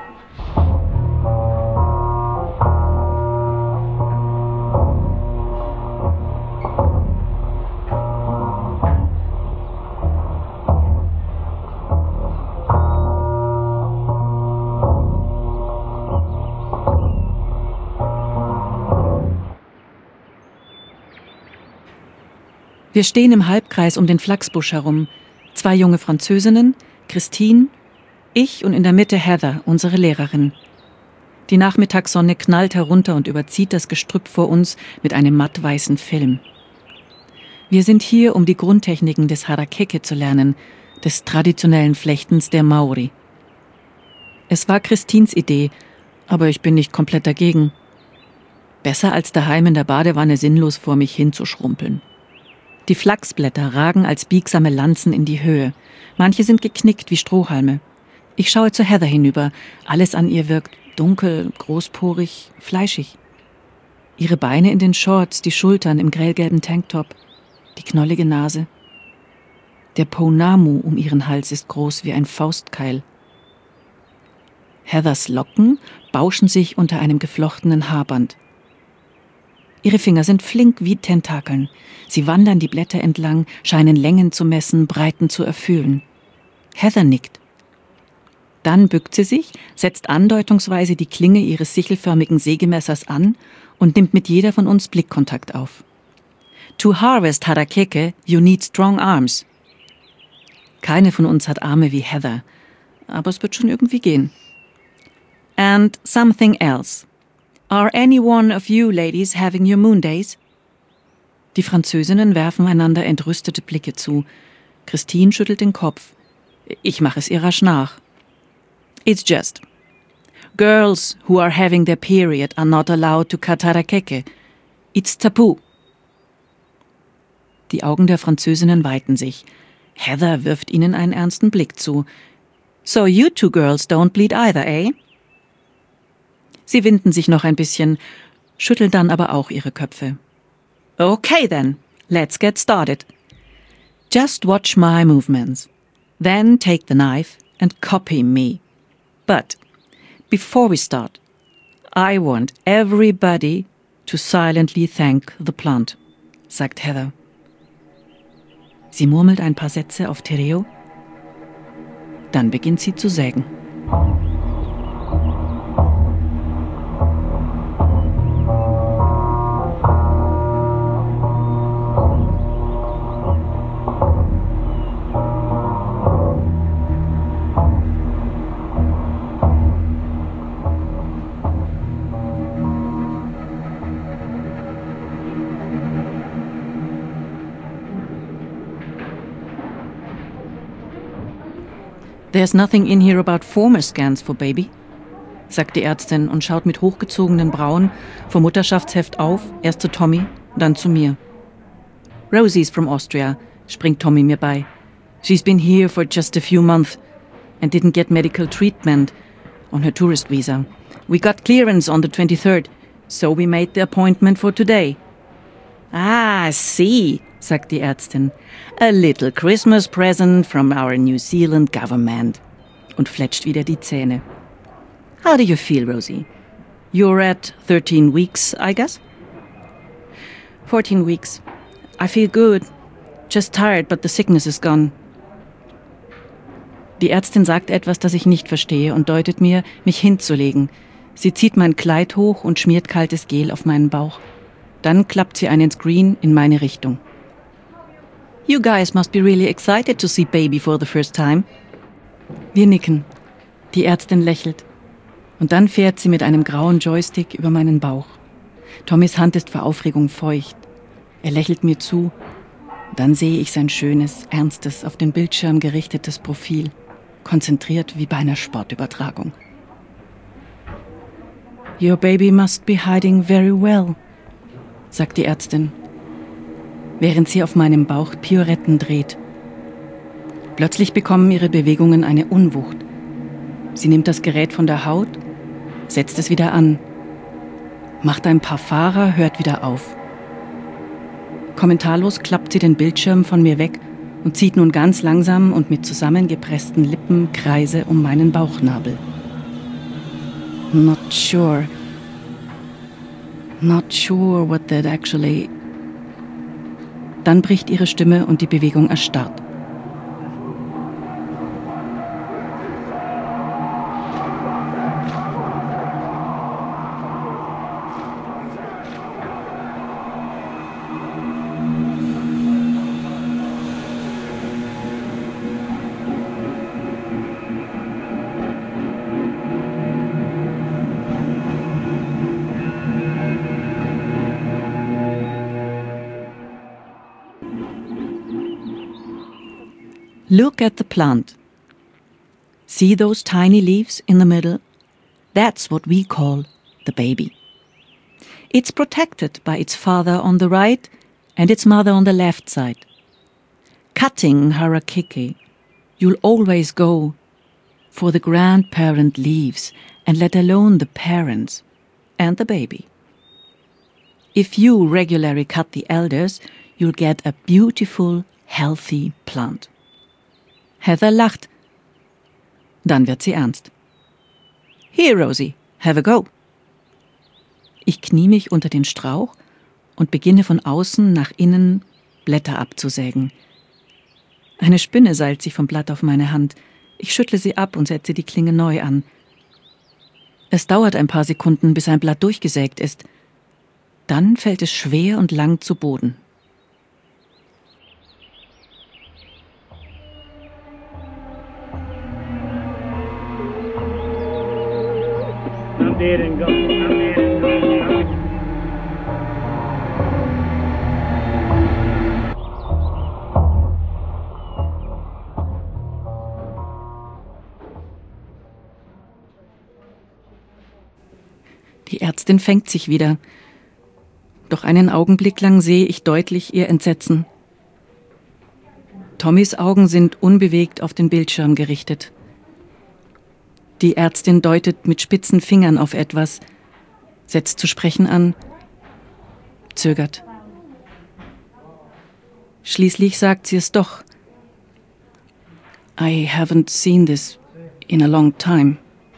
Wir stehen im Halbkreis um den Flachsbusch herum. 2 junge Französinnen, Christine, ich und in der Mitte Heather, unsere Lehrerin. Die Nachmittagssonne knallt herunter und überzieht das Gestrüpp vor uns mit einem mattweißen Film. Wir sind hier, um die Grundtechniken des Harakeke zu lernen, des traditionellen Flechtens der Maori. Es war Christines Idee, aber ich bin nicht komplett dagegen. Besser als daheim in der Badewanne sinnlos vor mich hinzuschrumpeln. Die Flachsblätter ragen als biegsame Lanzen in die Höhe. Manche sind geknickt wie Strohhalme. Ich schaue zu Heather hinüber. Alles an ihr wirkt dunkel, großporig, fleischig. Ihre Beine in den Shorts, die Schultern im grellgelben Tanktop, die knollige Nase. Der Pounamu um ihren Hals ist groß wie ein Faustkeil. Heathers Locken bauschen sich unter einem geflochtenen Haarband. Ihre Finger sind flink wie Tentakeln. Sie wandern die Blätter entlang, scheinen Längen zu messen, Breiten zu erfühlen. Heather nickt. Dann bückt sie sich, setzt andeutungsweise die Klinge ihres sichelförmigen Sägemessers an und nimmt mit jeder von uns Blickkontakt auf. To harvest Harakeke, you need strong arms. Keine von uns hat Arme wie Heather, aber es wird schon irgendwie gehen. And something else. Are any one of you ladies having your moon days? Die Französinnen werfen einander entrüstete Blicke zu. Christine schüttelt den Kopf. Ich mache es ihr rasch nach. It's just. Girls who are having their period are not allowed to cut harakeke. It's taboo. Die Augen der Französinnen weiten sich. Heather wirft ihnen einen ernsten Blick zu. So you two girls don't bleed either, eh? Sie winden sich noch ein bisschen, schütteln dann aber auch ihre Köpfe. Okay then, let's get started. Just watch my movements. Then take the knife and copy me. But before we start, I want everybody to silently thank the plant, sagt Heather. Sie murmelt ein paar Sätze auf Tereo. Dann beginnt sie zu sägen. There's nothing in here about former scans for baby, sagt die Ärztin und schaut mit hochgezogenen Brauen vom Mutterschaftsheft auf, erst zu Tommy, dann zu mir. Rosie's from Austria, springt Tommy mir bei. She's been here for just a few months and didn't get medical treatment on her tourist visa. We got clearance on the 23rd, so we made the appointment for today. Ah, see, sagt die Ärztin. A little Christmas present from our New Zealand government. Und fletscht wieder die Zähne. How do you feel, Rosie? You're at 13 weeks, I guess? 14 weeks. I feel good. Just tired, but the sickness is gone. Die Ärztin sagt etwas, das ich nicht verstehe und deutet mir, mich hinzulegen. Sie zieht mein Kleid hoch und schmiert kaltes Gel auf meinen Bauch. Dann klappt sie einen Screen in meine Richtung. You guys must be really excited to see baby for the first time. Wir nicken. Die Ärztin lächelt. Und dann fährt sie mit einem grauen Joystick über meinen Bauch. Tommys Hand ist vor Aufregung feucht. Er lächelt mir zu. Dann sehe ich sein schönes, ernstes, auf den Bildschirm gerichtetes Profil. Konzentriert wie bei einer Sportübertragung. Your baby must be hiding very well, sagt die Ärztin, während sie auf meinem Bauch Pirouetten dreht. Plötzlich bekommen ihre Bewegungen eine Unwucht. Sie nimmt das Gerät von der Haut, setzt es wieder an, macht ein paar Fahrer, hört wieder auf. Kommentarlos klappt sie den Bildschirm von mir weg und zieht nun ganz langsam und mit zusammengepressten Lippen Kreise um meinen Bauchnabel. Not sure what that actually... Dann bricht ihre Stimme und die Bewegung erstarrt. Look at the plant. See those tiny leaves in the middle? That's what we call the baby. It's protected by its father on the right and its mother on the left side. Cutting harakeke, you'll always go for the grandparent leaves and let alone the parents and the baby. If you regularly cut the elders, you'll get a beautiful, healthy plant. Heather lacht. Dann wird sie ernst. Here, Rosie, have a go. Ich knie mich unter den Strauch und beginne von außen nach innen Blätter abzusägen. Eine Spinne seilt sich vom Blatt auf meine Hand. Ich schüttle sie ab und setze die Klinge neu an. Es dauert ein paar Sekunden, bis ein Blatt durchgesägt ist. Dann fällt es schwer und lang zu Boden. Die Ärztin fängt sich wieder. Doch einen Augenblick lang sehe ich deutlich ihr Entsetzen. Tommys Augen sind unbewegt auf den Bildschirm gerichtet. Die Ärztin deutet mit spitzen Fingern auf etwas, setzt zu sprechen an, zögert. Schließlich sagt sie es doch. I haven't seen this in a long time.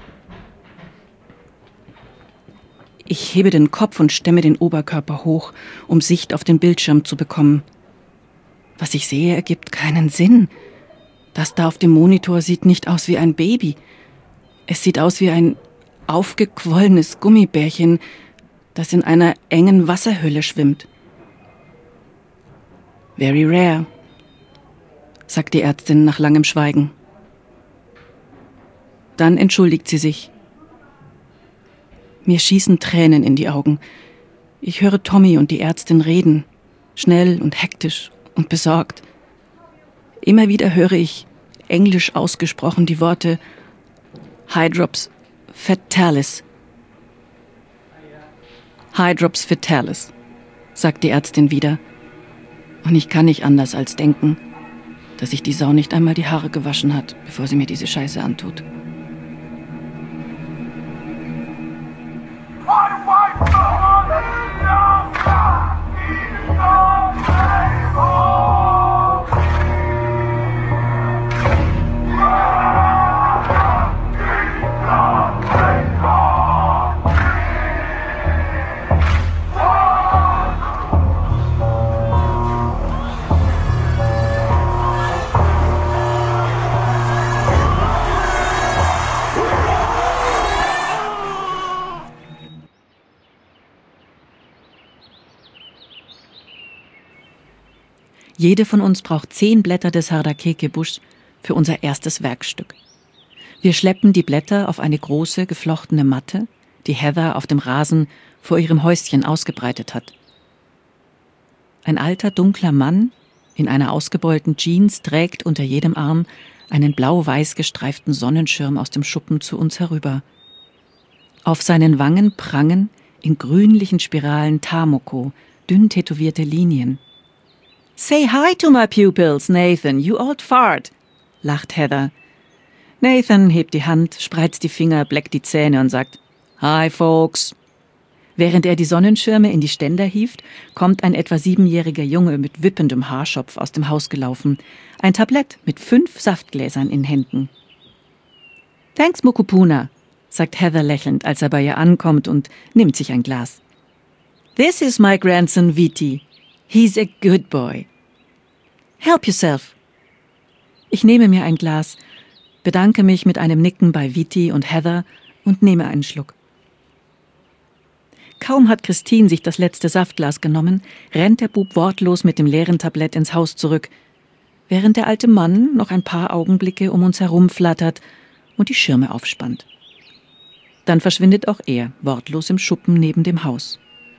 Ich hebe den Kopf und stemme den Oberkörper hoch, um Sicht auf den Bildschirm zu bekommen. Was ich sehe, ergibt keinen Sinn. Das da auf dem Monitor sieht nicht aus wie ein Baby. Es sieht aus wie ein aufgequollenes Gummibärchen, das in einer engen Wasserhülle schwimmt. Very rare, sagt die Ärztin nach langem Schweigen. Dann entschuldigt sie sich. Mir schießen Tränen in die Augen. Ich höre Tommy und die Ärztin reden, schnell und hektisch und besorgt. Immer wieder höre ich, englisch ausgesprochen, die Worte Hydrops fatalis. Hydrops fatalis, sagt die Ärztin wieder. Und ich kann nicht anders als denken, dass sich die Sau nicht einmal die Haare gewaschen hat, bevor sie mir diese Scheiße antut. Jede von uns braucht 10 Blätter des Hardakeke-Buschs für unser erstes Werkstück. Wir schleppen die Blätter auf eine große, geflochtene Matte, die Heather auf dem Rasen vor ihrem Häuschen ausgebreitet hat. Ein alter, dunkler Mann in einer ausgebeulten Jeans trägt unter jedem Arm einen blau-weiß gestreiften Sonnenschirm aus dem Schuppen zu uns herüber. Auf seinen Wangen prangen in grünlichen Spiralen Tamoko, dünn tätowierte Linien. Say hi to my pupils, Nathan, you old fart, lacht Heather. Nathan hebt die Hand, spreizt die Finger, bleckt die Zähne und sagt, Hi, folks. Während er die Sonnenschirme in die Ständer hieft, kommt ein etwa 7-jähriger Junge mit wippendem Haarschopf aus dem Haus gelaufen. Ein Tablett mit 5 Saftgläsern in Händen. Thanks, Mokupuna, sagt Heather lächelnd, als er bei ihr ankommt und nimmt sich ein Glas. This is my grandson Viti. He's a good boy. Help yourself. Ich nehme mir ein Glas, bedanke mich mit einem Nicken bei Viti und Heather und nehme einen Schluck. Kaum hat Christine sich das letzte Saftglas genommen, rennt der Bub wortlos mit dem leeren Tablett ins Haus zurück, während der alte Mann noch ein paar Augenblicke um uns herum flattert und die Schirme aufspannt. Dann verschwindet auch er wortlos im Schuppen neben dem Haus.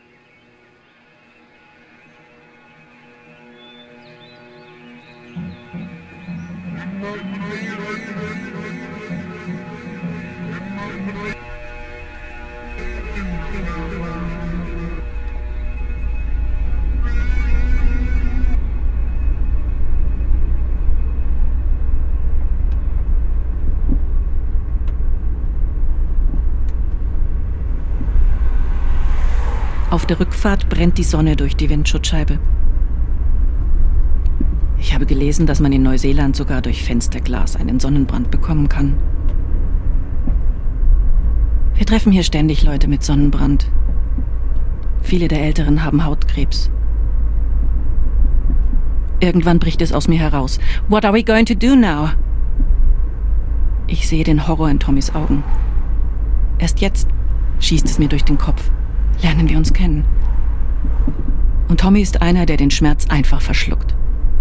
Auf der Rückfahrt brennt die Sonne durch die Windschutzscheibe. Ich habe gelesen, dass man in Neuseeland sogar durch Fensterglas einen Sonnenbrand bekommen kann. Wir treffen hier ständig Leute mit Sonnenbrand. Viele der Älteren haben Hautkrebs. Irgendwann bricht es aus mir heraus. What are we going to do now? Ich sehe den Horror in Tommys Augen. Erst jetzt schießt es mir durch den Kopf. Lernen wir uns kennen. Und Tommy ist einer, der den Schmerz einfach verschluckt.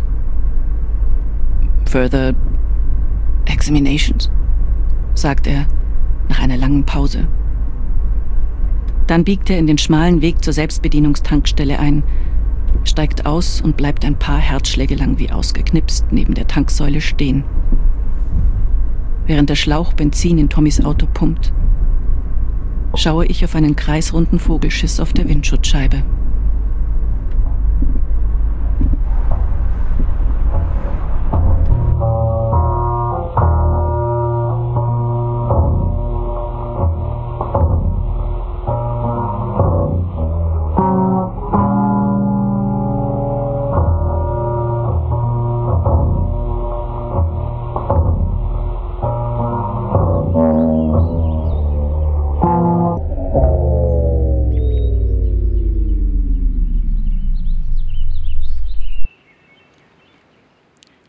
Further examinations, sagt er nach einer langen Pause. Dann biegt er in den schmalen Weg zur Selbstbedienungstankstelle ein, steigt aus und bleibt ein paar Herzschläge lang wie ausgeknipst neben der Tanksäule stehen. Während der Schlauch Benzin in Tommys Auto pumpt, schaue ich auf einen kreisrunden Vogelschiss auf der Windschutzscheibe.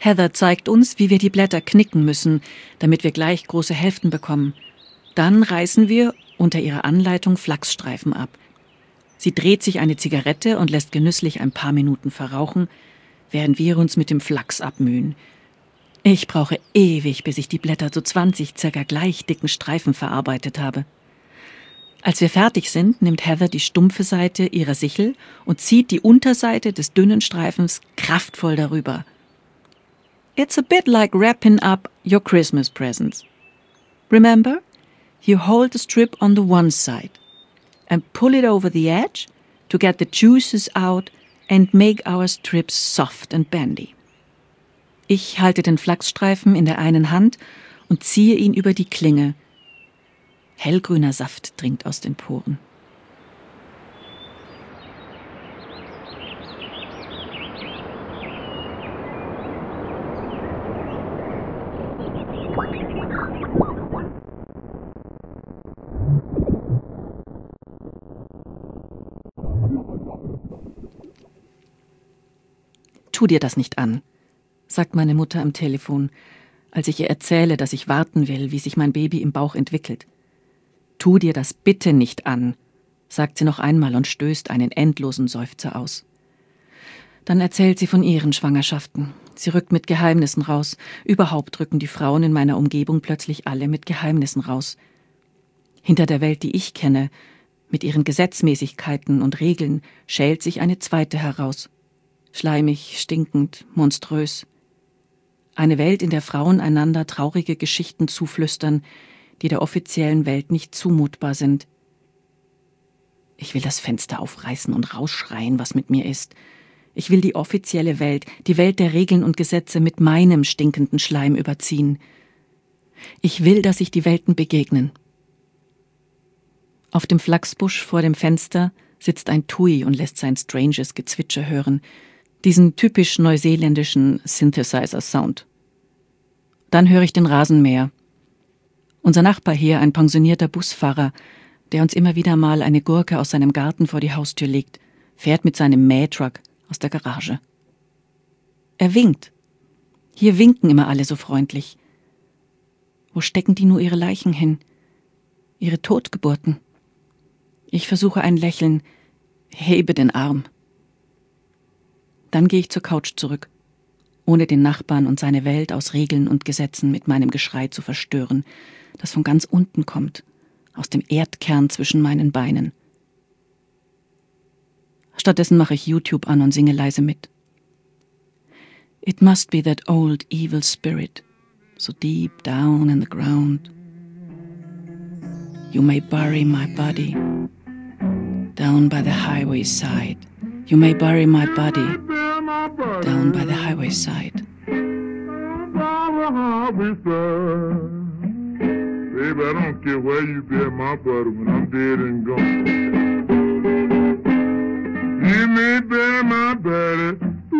Heather zeigt uns, wie wir die Blätter knicken müssen, damit wir gleich große Hälften bekommen. Dann reißen wir unter ihrer Anleitung Flachsstreifen ab. Sie dreht sich eine Zigarette und lässt genüsslich ein paar Minuten verrauchen, während wir uns mit dem Flachs abmühen. Ich brauche ewig, bis ich die Blätter zu 20 circa gleich dicken Streifen verarbeitet habe. Als wir fertig sind, nimmt Heather die stumpfe Seite ihrer Sichel und zieht die Unterseite des dünnen Streifens kraftvoll darüber. It's a bit like wrapping up your Christmas presents. Remember, you hold the strip on the one side and pull it over the edge to get the juices out and make our strips soft and bendy. Ich halte den Flachsstreifen in der einen Hand und ziehe ihn über die Klinge. Hellgrüner Saft dringt aus den Poren. Tu dir das nicht an, sagt meine Mutter am Telefon, als ich ihr erzähle, dass ich warten will, wie sich mein Baby im Bauch entwickelt. Tu dir das bitte nicht an, sagt sie noch einmal und stößt einen endlosen Seufzer aus. Dann erzählt sie von ihren Schwangerschaften. Sie rückt mit Geheimnissen raus. Überhaupt rücken die Frauen in meiner Umgebung plötzlich alle mit Geheimnissen raus. Hinter der Welt, die ich kenne, mit ihren Gesetzmäßigkeiten und Regeln, schält sich eine zweite heraus. Schleimig, stinkend, monströs. Eine Welt, in der Frauen einander traurige Geschichten zuflüstern, die der offiziellen Welt nicht zumutbar sind. Ich will das Fenster aufreißen und rausschreien, was mit mir ist. Ich will die offizielle Welt, die Welt der Regeln und Gesetze mit meinem stinkenden Schleim überziehen. Ich will, dass sich die Welten begegnen. Auf dem Flachsbusch vor dem Fenster sitzt ein Tui und lässt sein stranges Gezwitscher hören, diesen typisch neuseeländischen Synthesizer-Sound. Dann höre ich den Rasenmäher. Unser Nachbar hier, ein pensionierter Busfahrer, der uns immer wieder mal eine Gurke aus seinem Garten vor die Haustür legt, fährt mit seinem Mähtruck aus der Garage. Er winkt. Hier winken immer alle so freundlich. Wo stecken die nur ihre Leichen hin? Ihre Totgeburten? Ich versuche ein Lächeln, hebe den Arm. Dann gehe ich zur Couch zurück, ohne den Nachbarn und seine Welt aus Regeln und Gesetzen mit meinem Geschrei zu verstören, das von ganz unten kommt, aus dem Erdkern zwischen meinen Beinen. Stattdessen mache ich YouTube an und singe leise mit. It must be that old evil spirit, so deep down in the ground. You may bury my body down by the highway side. You may bury my body down by the highway side. Baby, I don't care where you bury my body when I'm dead and gone. You may bury my body.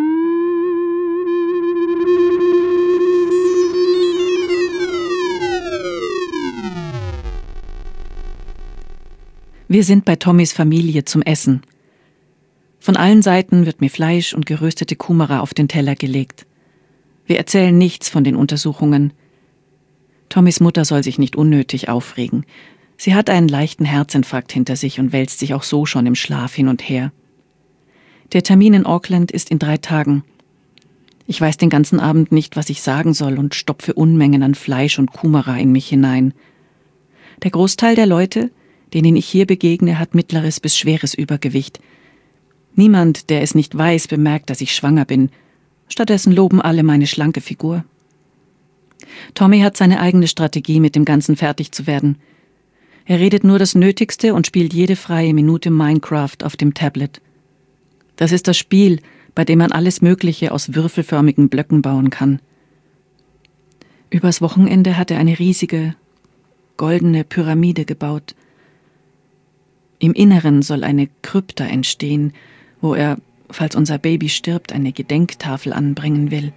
Wir sind bei Tommys Familie zum Essen. Von allen Seiten wird mir Fleisch und geröstete Kumara auf den Teller gelegt. Wir erzählen nichts von den Untersuchungen. Tommys Mutter soll sich nicht unnötig aufregen. Sie hat einen leichten Herzinfarkt hinter sich und wälzt sich auch so schon im Schlaf hin und her. Der Termin in Auckland ist in 3 Tagen. Ich weiß den ganzen Abend nicht, was ich sagen soll und stopfe Unmengen an Fleisch und Kumara in mich hinein. Der Großteil der Leute, denen ich hier begegne, hat mittleres bis schweres Übergewicht. Niemand, der es nicht weiß, bemerkt, dass ich schwanger bin. Stattdessen loben alle meine schlanke Figur. Tommy hat seine eigene Strategie, mit dem Ganzen fertig zu werden. Er redet nur das Nötigste und spielt jede freie Minute Minecraft auf dem Tablet. Das ist das Spiel, bei dem man alles Mögliche aus würfelförmigen Blöcken bauen kann. Übers Wochenende hat er eine riesige, goldene Pyramide gebaut. Im Inneren soll eine Krypta entstehen, wo er, falls unser Baby stirbt, eine Gedenktafel anbringen will.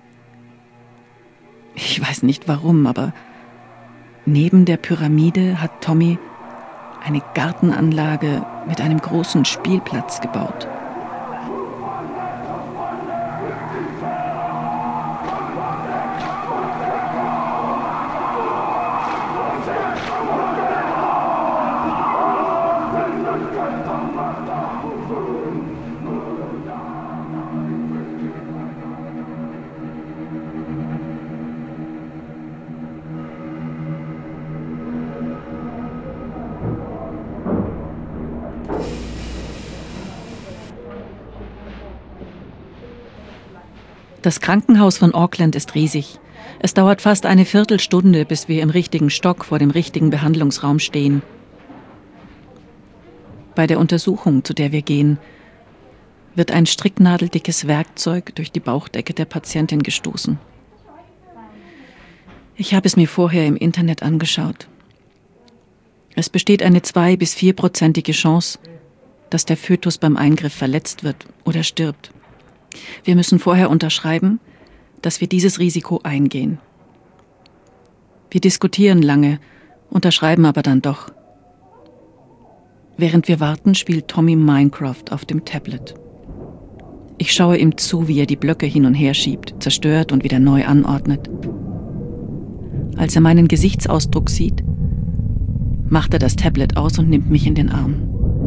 Ich weiß nicht warum, aber neben der Pyramide hat Tommy eine Gartenanlage mit einem großen Spielplatz gebaut. Das Krankenhaus von Auckland ist riesig. Es dauert fast eine Viertelstunde, bis wir im richtigen Stock vor dem richtigen Behandlungsraum stehen. Bei der Untersuchung, zu der wir gehen, wird ein stricknadeldickes Werkzeug durch die Bauchdecke der Patientin gestoßen. Ich habe es mir vorher im Internet angeschaut. Es besteht eine 2- bis 4-prozentige Chance, dass der Fötus beim Eingriff verletzt wird oder stirbt. Wir müssen vorher unterschreiben, dass wir dieses Risiko eingehen. Wir diskutieren lange, unterschreiben aber dann doch. Während wir warten, spielt Tommy Minecraft auf dem Tablet. Ich schaue ihm zu, wie er die Blöcke hin und her schiebt, zerstört und wieder neu anordnet. Als er meinen Gesichtsausdruck sieht, macht er das Tablet aus und nimmt mich in den Arm.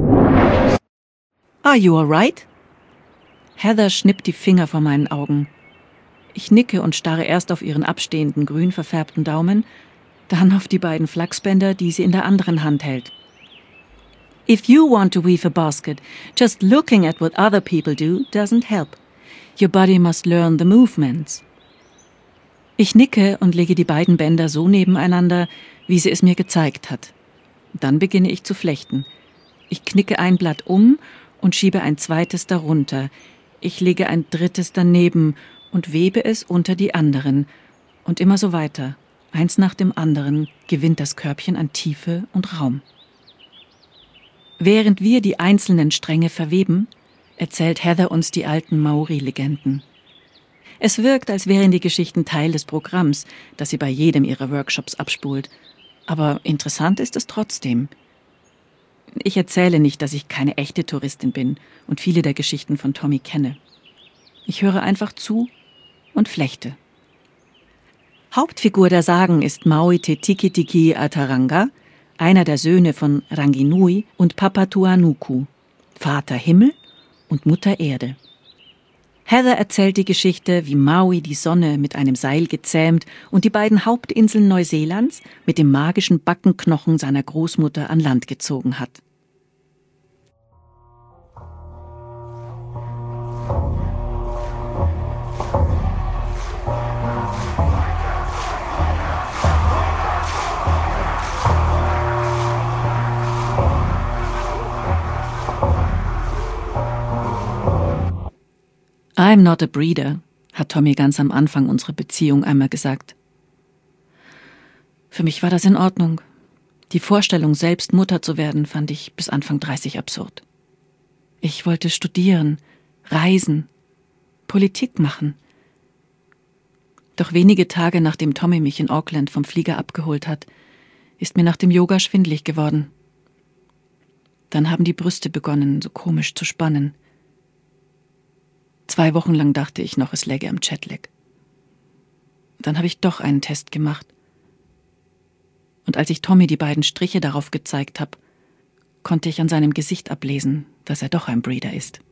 Are you alright? Heather schnippt die Finger vor meinen Augen. Ich nicke und starre erst auf ihren abstehenden, grün verfärbten Daumen, dann auf die beiden Flachsbänder, die sie in der anderen Hand hält. If you want to weave a basket, just looking at what other people do doesn't help. Your body must learn the movements. Ich nicke und lege die beiden Bänder so nebeneinander, wie sie es mir gezeigt hat. Dann beginne ich zu flechten. Ich knicke ein Blatt um und schiebe ein zweites darunter. Ich lege ein drittes daneben und webe es unter die anderen. Und immer so weiter. Eins nach dem anderen gewinnt das Körbchen an Tiefe und Raum. Während wir die einzelnen Stränge verweben, erzählt Heather uns die alten Maori-Legenden. Es wirkt, als wären die Geschichten Teil des Programms, das sie bei jedem ihrer Workshops abspult. Aber interessant ist es trotzdem. Ich erzähle nicht, dass ich keine echte Touristin bin und viele der Geschichten von Tommy kenne. Ich höre einfach zu und flechte. Hauptfigur der Sagen ist Maui Te Tikitiki Ataranga, einer der Söhne von Ranginui und Papatuanuku, Vater Himmel und Mutter Erde. Heather erzählt die Geschichte, wie Maui die Sonne mit einem Seil gezähmt und die beiden Hauptinseln Neuseelands mit dem magischen Backenknochen seiner Großmutter an Land gezogen hat. I'm not a breeder, hat Tommy ganz am Anfang unserer Beziehung einmal gesagt. Für mich war das in Ordnung. Die Vorstellung, selbst Mutter zu werden, fand ich bis Anfang 30 absurd. Ich wollte studieren, reisen, Politik machen. Doch wenige Tage nachdem Tommy mich in Auckland vom Flieger abgeholt hat, ist mir nach dem Yoga schwindelig geworden. Dann haben die Brüste begonnen, so komisch zu spannen. 2 Wochen lang dachte ich noch, es läge am Jetlag. Dann habe ich doch einen Test gemacht. Und als ich Tommy die beiden Striche darauf gezeigt habe, konnte ich an seinem Gesicht ablesen, dass er doch ein Breeder ist.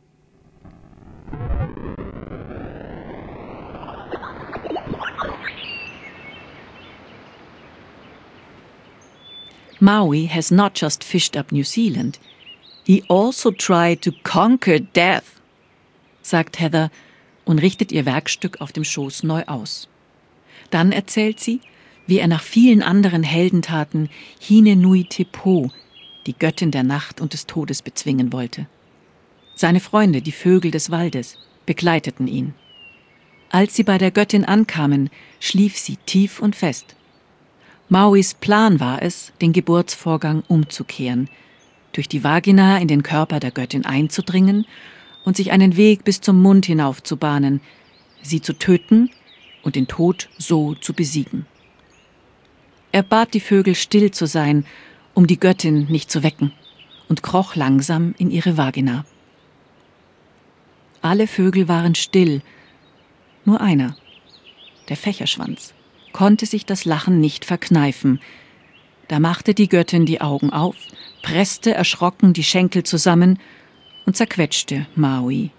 Maui has not just fished up New Zealand. He also tried to conquer death, sagt Heather und richtet ihr Werkstück auf dem Schoß neu aus. Dann erzählt sie, wie er nach vielen anderen Heldentaten Hine Nui Te Po, die Göttin der Nacht und des Todes, bezwingen wollte. Seine Freunde, die Vögel des Waldes, begleiteten ihn. Als sie bei der Göttin ankamen, schlief sie tief und fest. Mauis Plan war es, den Geburtsvorgang umzukehren, durch die Vagina in den Körper der Göttin einzudringen und sich einen Weg bis zum Mund hinauf zu bahnen, sie zu töten und den Tod so zu besiegen. Er bat die Vögel, still zu sein, um die Göttin nicht zu wecken, und kroch langsam in ihre Vagina. Alle Vögel waren still, nur einer, der Fächerschwanz, konnte sich das Lachen nicht verkneifen. Da machte die Göttin die Augen auf, presste erschrocken die Schenkel zusammen und zerquetschte Maui.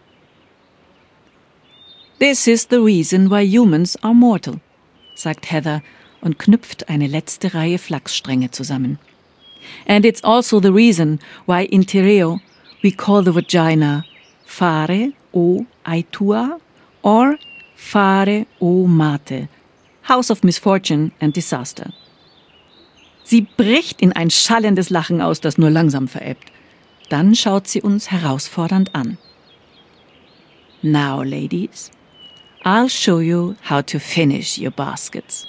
This is the reason why humans are mortal, sagt Heather und knüpft eine letzte Reihe Flachsstränge zusammen. And it's also the reason why in Te Reo we call the vagina Fare o Aitua Or Fare o Mate, House of Misfortune and Disaster. Sie bricht in ein schallendes Lachen aus, das nur langsam verebbt. Dann schaut sie uns herausfordernd an. Now, ladies, I'll show you how to finish your baskets.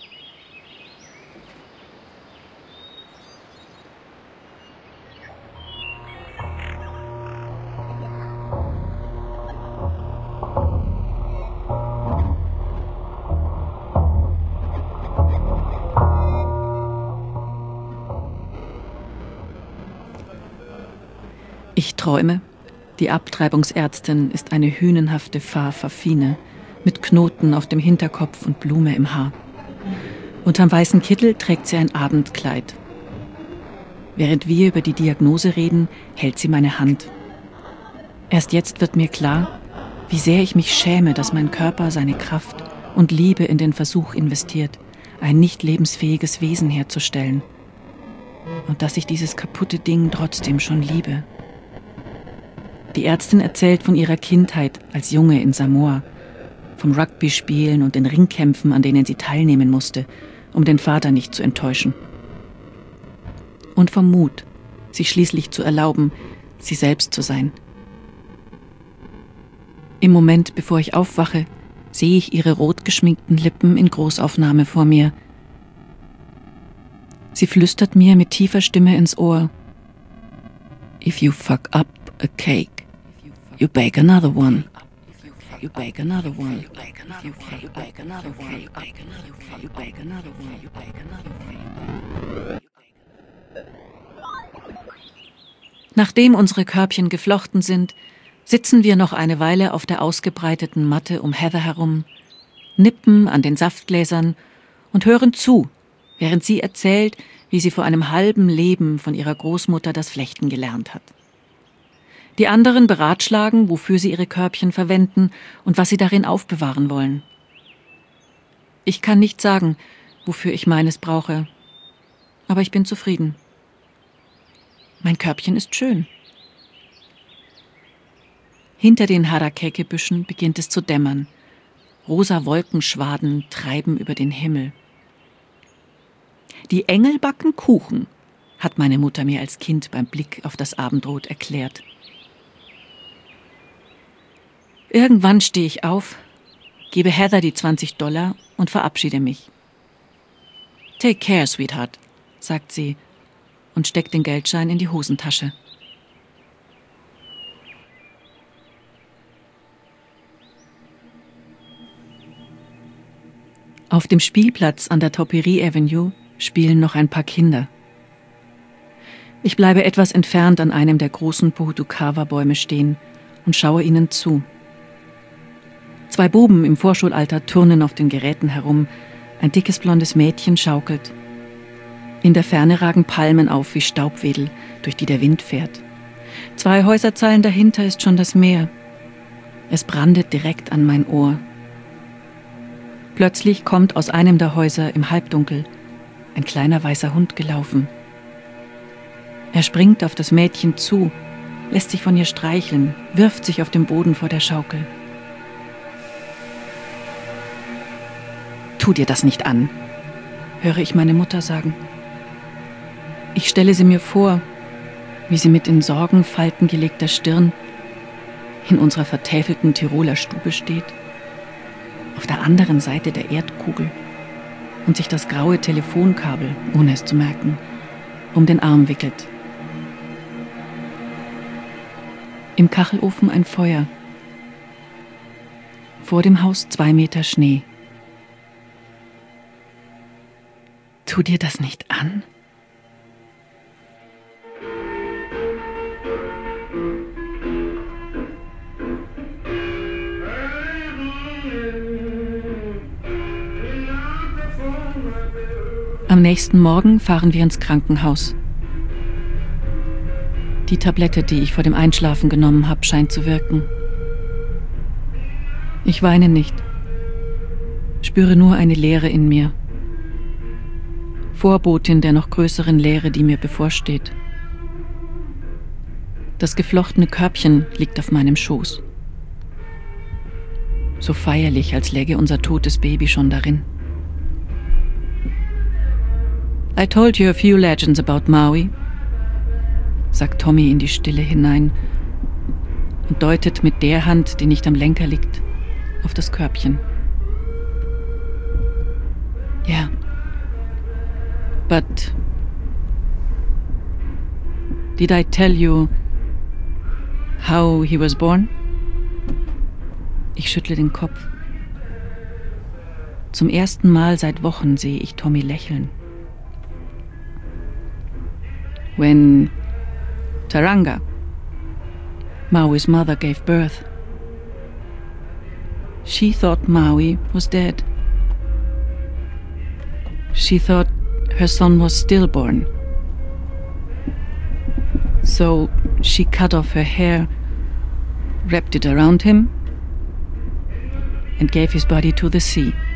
Ich träume. Die Abtreibungsärztin ist eine hünenhafte Fafine mit Knoten auf dem Hinterkopf und Blume im Haar. Unterm weißen Kittel trägt sie ein Abendkleid. Während wir über die Diagnose reden, hält sie meine Hand. Erst jetzt wird mir klar, wie sehr ich mich schäme, dass mein Körper seine Kraft und Liebe in den Versuch investiert, ein nicht lebensfähiges Wesen herzustellen. Und dass ich dieses kaputte Ding trotzdem schon liebe. Die Ärztin erzählt von ihrer Kindheit als Junge in Samoa, vom Rugby-Spielen und den Ringkämpfen, an denen sie teilnehmen musste, um den Vater nicht zu enttäuschen. Und vom Mut, sich schließlich zu erlauben, sie selbst zu sein. Im Moment, bevor ich aufwache, sehe ich ihre rot geschminkten Lippen in Großaufnahme vor mir. Sie flüstert mir mit tiefer Stimme ins Ohr: If you fuck up a cake, you bake another one. You bake another one. You bake another one. You bake another one. You bake another one. You bake another one. Nachdem unsere Körbchen geflochten sind, sitzen wir noch eine Weile auf der ausgebreiteten Matte um Heather herum, nippen an den Saftgläsern und hören zu, während sie erzählt, wie sie vor einem halben Leben von ihrer Großmutter das Flechten gelernt hat. Die anderen beratschlagen, wofür sie ihre Körbchen verwenden und was sie darin aufbewahren wollen. Ich kann nicht sagen, wofür ich meines brauche, aber ich bin zufrieden. Mein Körbchen ist schön. Hinter den Harakeke-Büschen beginnt es zu dämmern. Rosa Wolkenschwaden treiben über den Himmel. Die Engel backen Kuchen, hat meine Mutter mir als Kind beim Blick auf das Abendrot erklärt. Irgendwann stehe ich auf, gebe Heather die $20 und verabschiede mich. Take care, sweetheart, sagt sie und steckt den Geldschein in die Hosentasche. Auf dem Spielplatz an der Tauperie Avenue spielen noch ein paar Kinder. Ich bleibe etwas entfernt an einem der großen Pohutukawa-Bäume stehen und schaue ihnen zu. 2 Buben im Vorschulalter turnen auf den Geräten herum, ein dickes blondes Mädchen schaukelt. In der Ferne ragen Palmen auf wie Staubwedel, durch die der Wind fährt. 2 Häuserzeilen dahinter ist schon das Meer. Es brandet direkt an mein Ohr. Plötzlich kommt aus einem der Häuser im Halbdunkel ein kleiner weißer Hund gelaufen. Er springt auf das Mädchen zu, lässt sich von ihr streicheln, wirft sich auf den Boden vor der Schaukel. Tu dir das nicht an, höre ich meine Mutter sagen. Ich stelle sie mir vor, wie sie mit in Sorgenfalten gelegter Stirn in unserer vertäfelten Tiroler Stube steht, auf der anderen Seite der Erdkugel und sich das graue Telefonkabel, ohne es zu merken, um den Arm wickelt. Im Kachelofen ein Feuer. Vor dem Haus 2 Meter Schnee. Tu dir das nicht an? Am nächsten Morgen fahren wir ins Krankenhaus. Die Tablette, die ich vor dem Einschlafen genommen habe, scheint zu wirken. Ich weine nicht, spüre nur eine Leere in mir. Vorbotin der noch größeren Leere, die mir bevorsteht. Das geflochtene Körbchen liegt auf meinem Schoß. So feierlich, als läge unser totes Baby schon darin. I told you a few legends about Maui, sagt Tommy in die Stille hinein und deutet mit der Hand, die nicht am Lenker liegt, auf das Körbchen. Yeah. But did I tell you how he was born? Ich schüttle den Kopf. Zum ersten Mal seit Wochen sehe ich Tommy lächeln. When Taranga, Maui's mother, gave birth, she thought Maui was dead. She thought her son was stillborn. So she cut off her hair, wrapped it around him, and gave his body to the sea.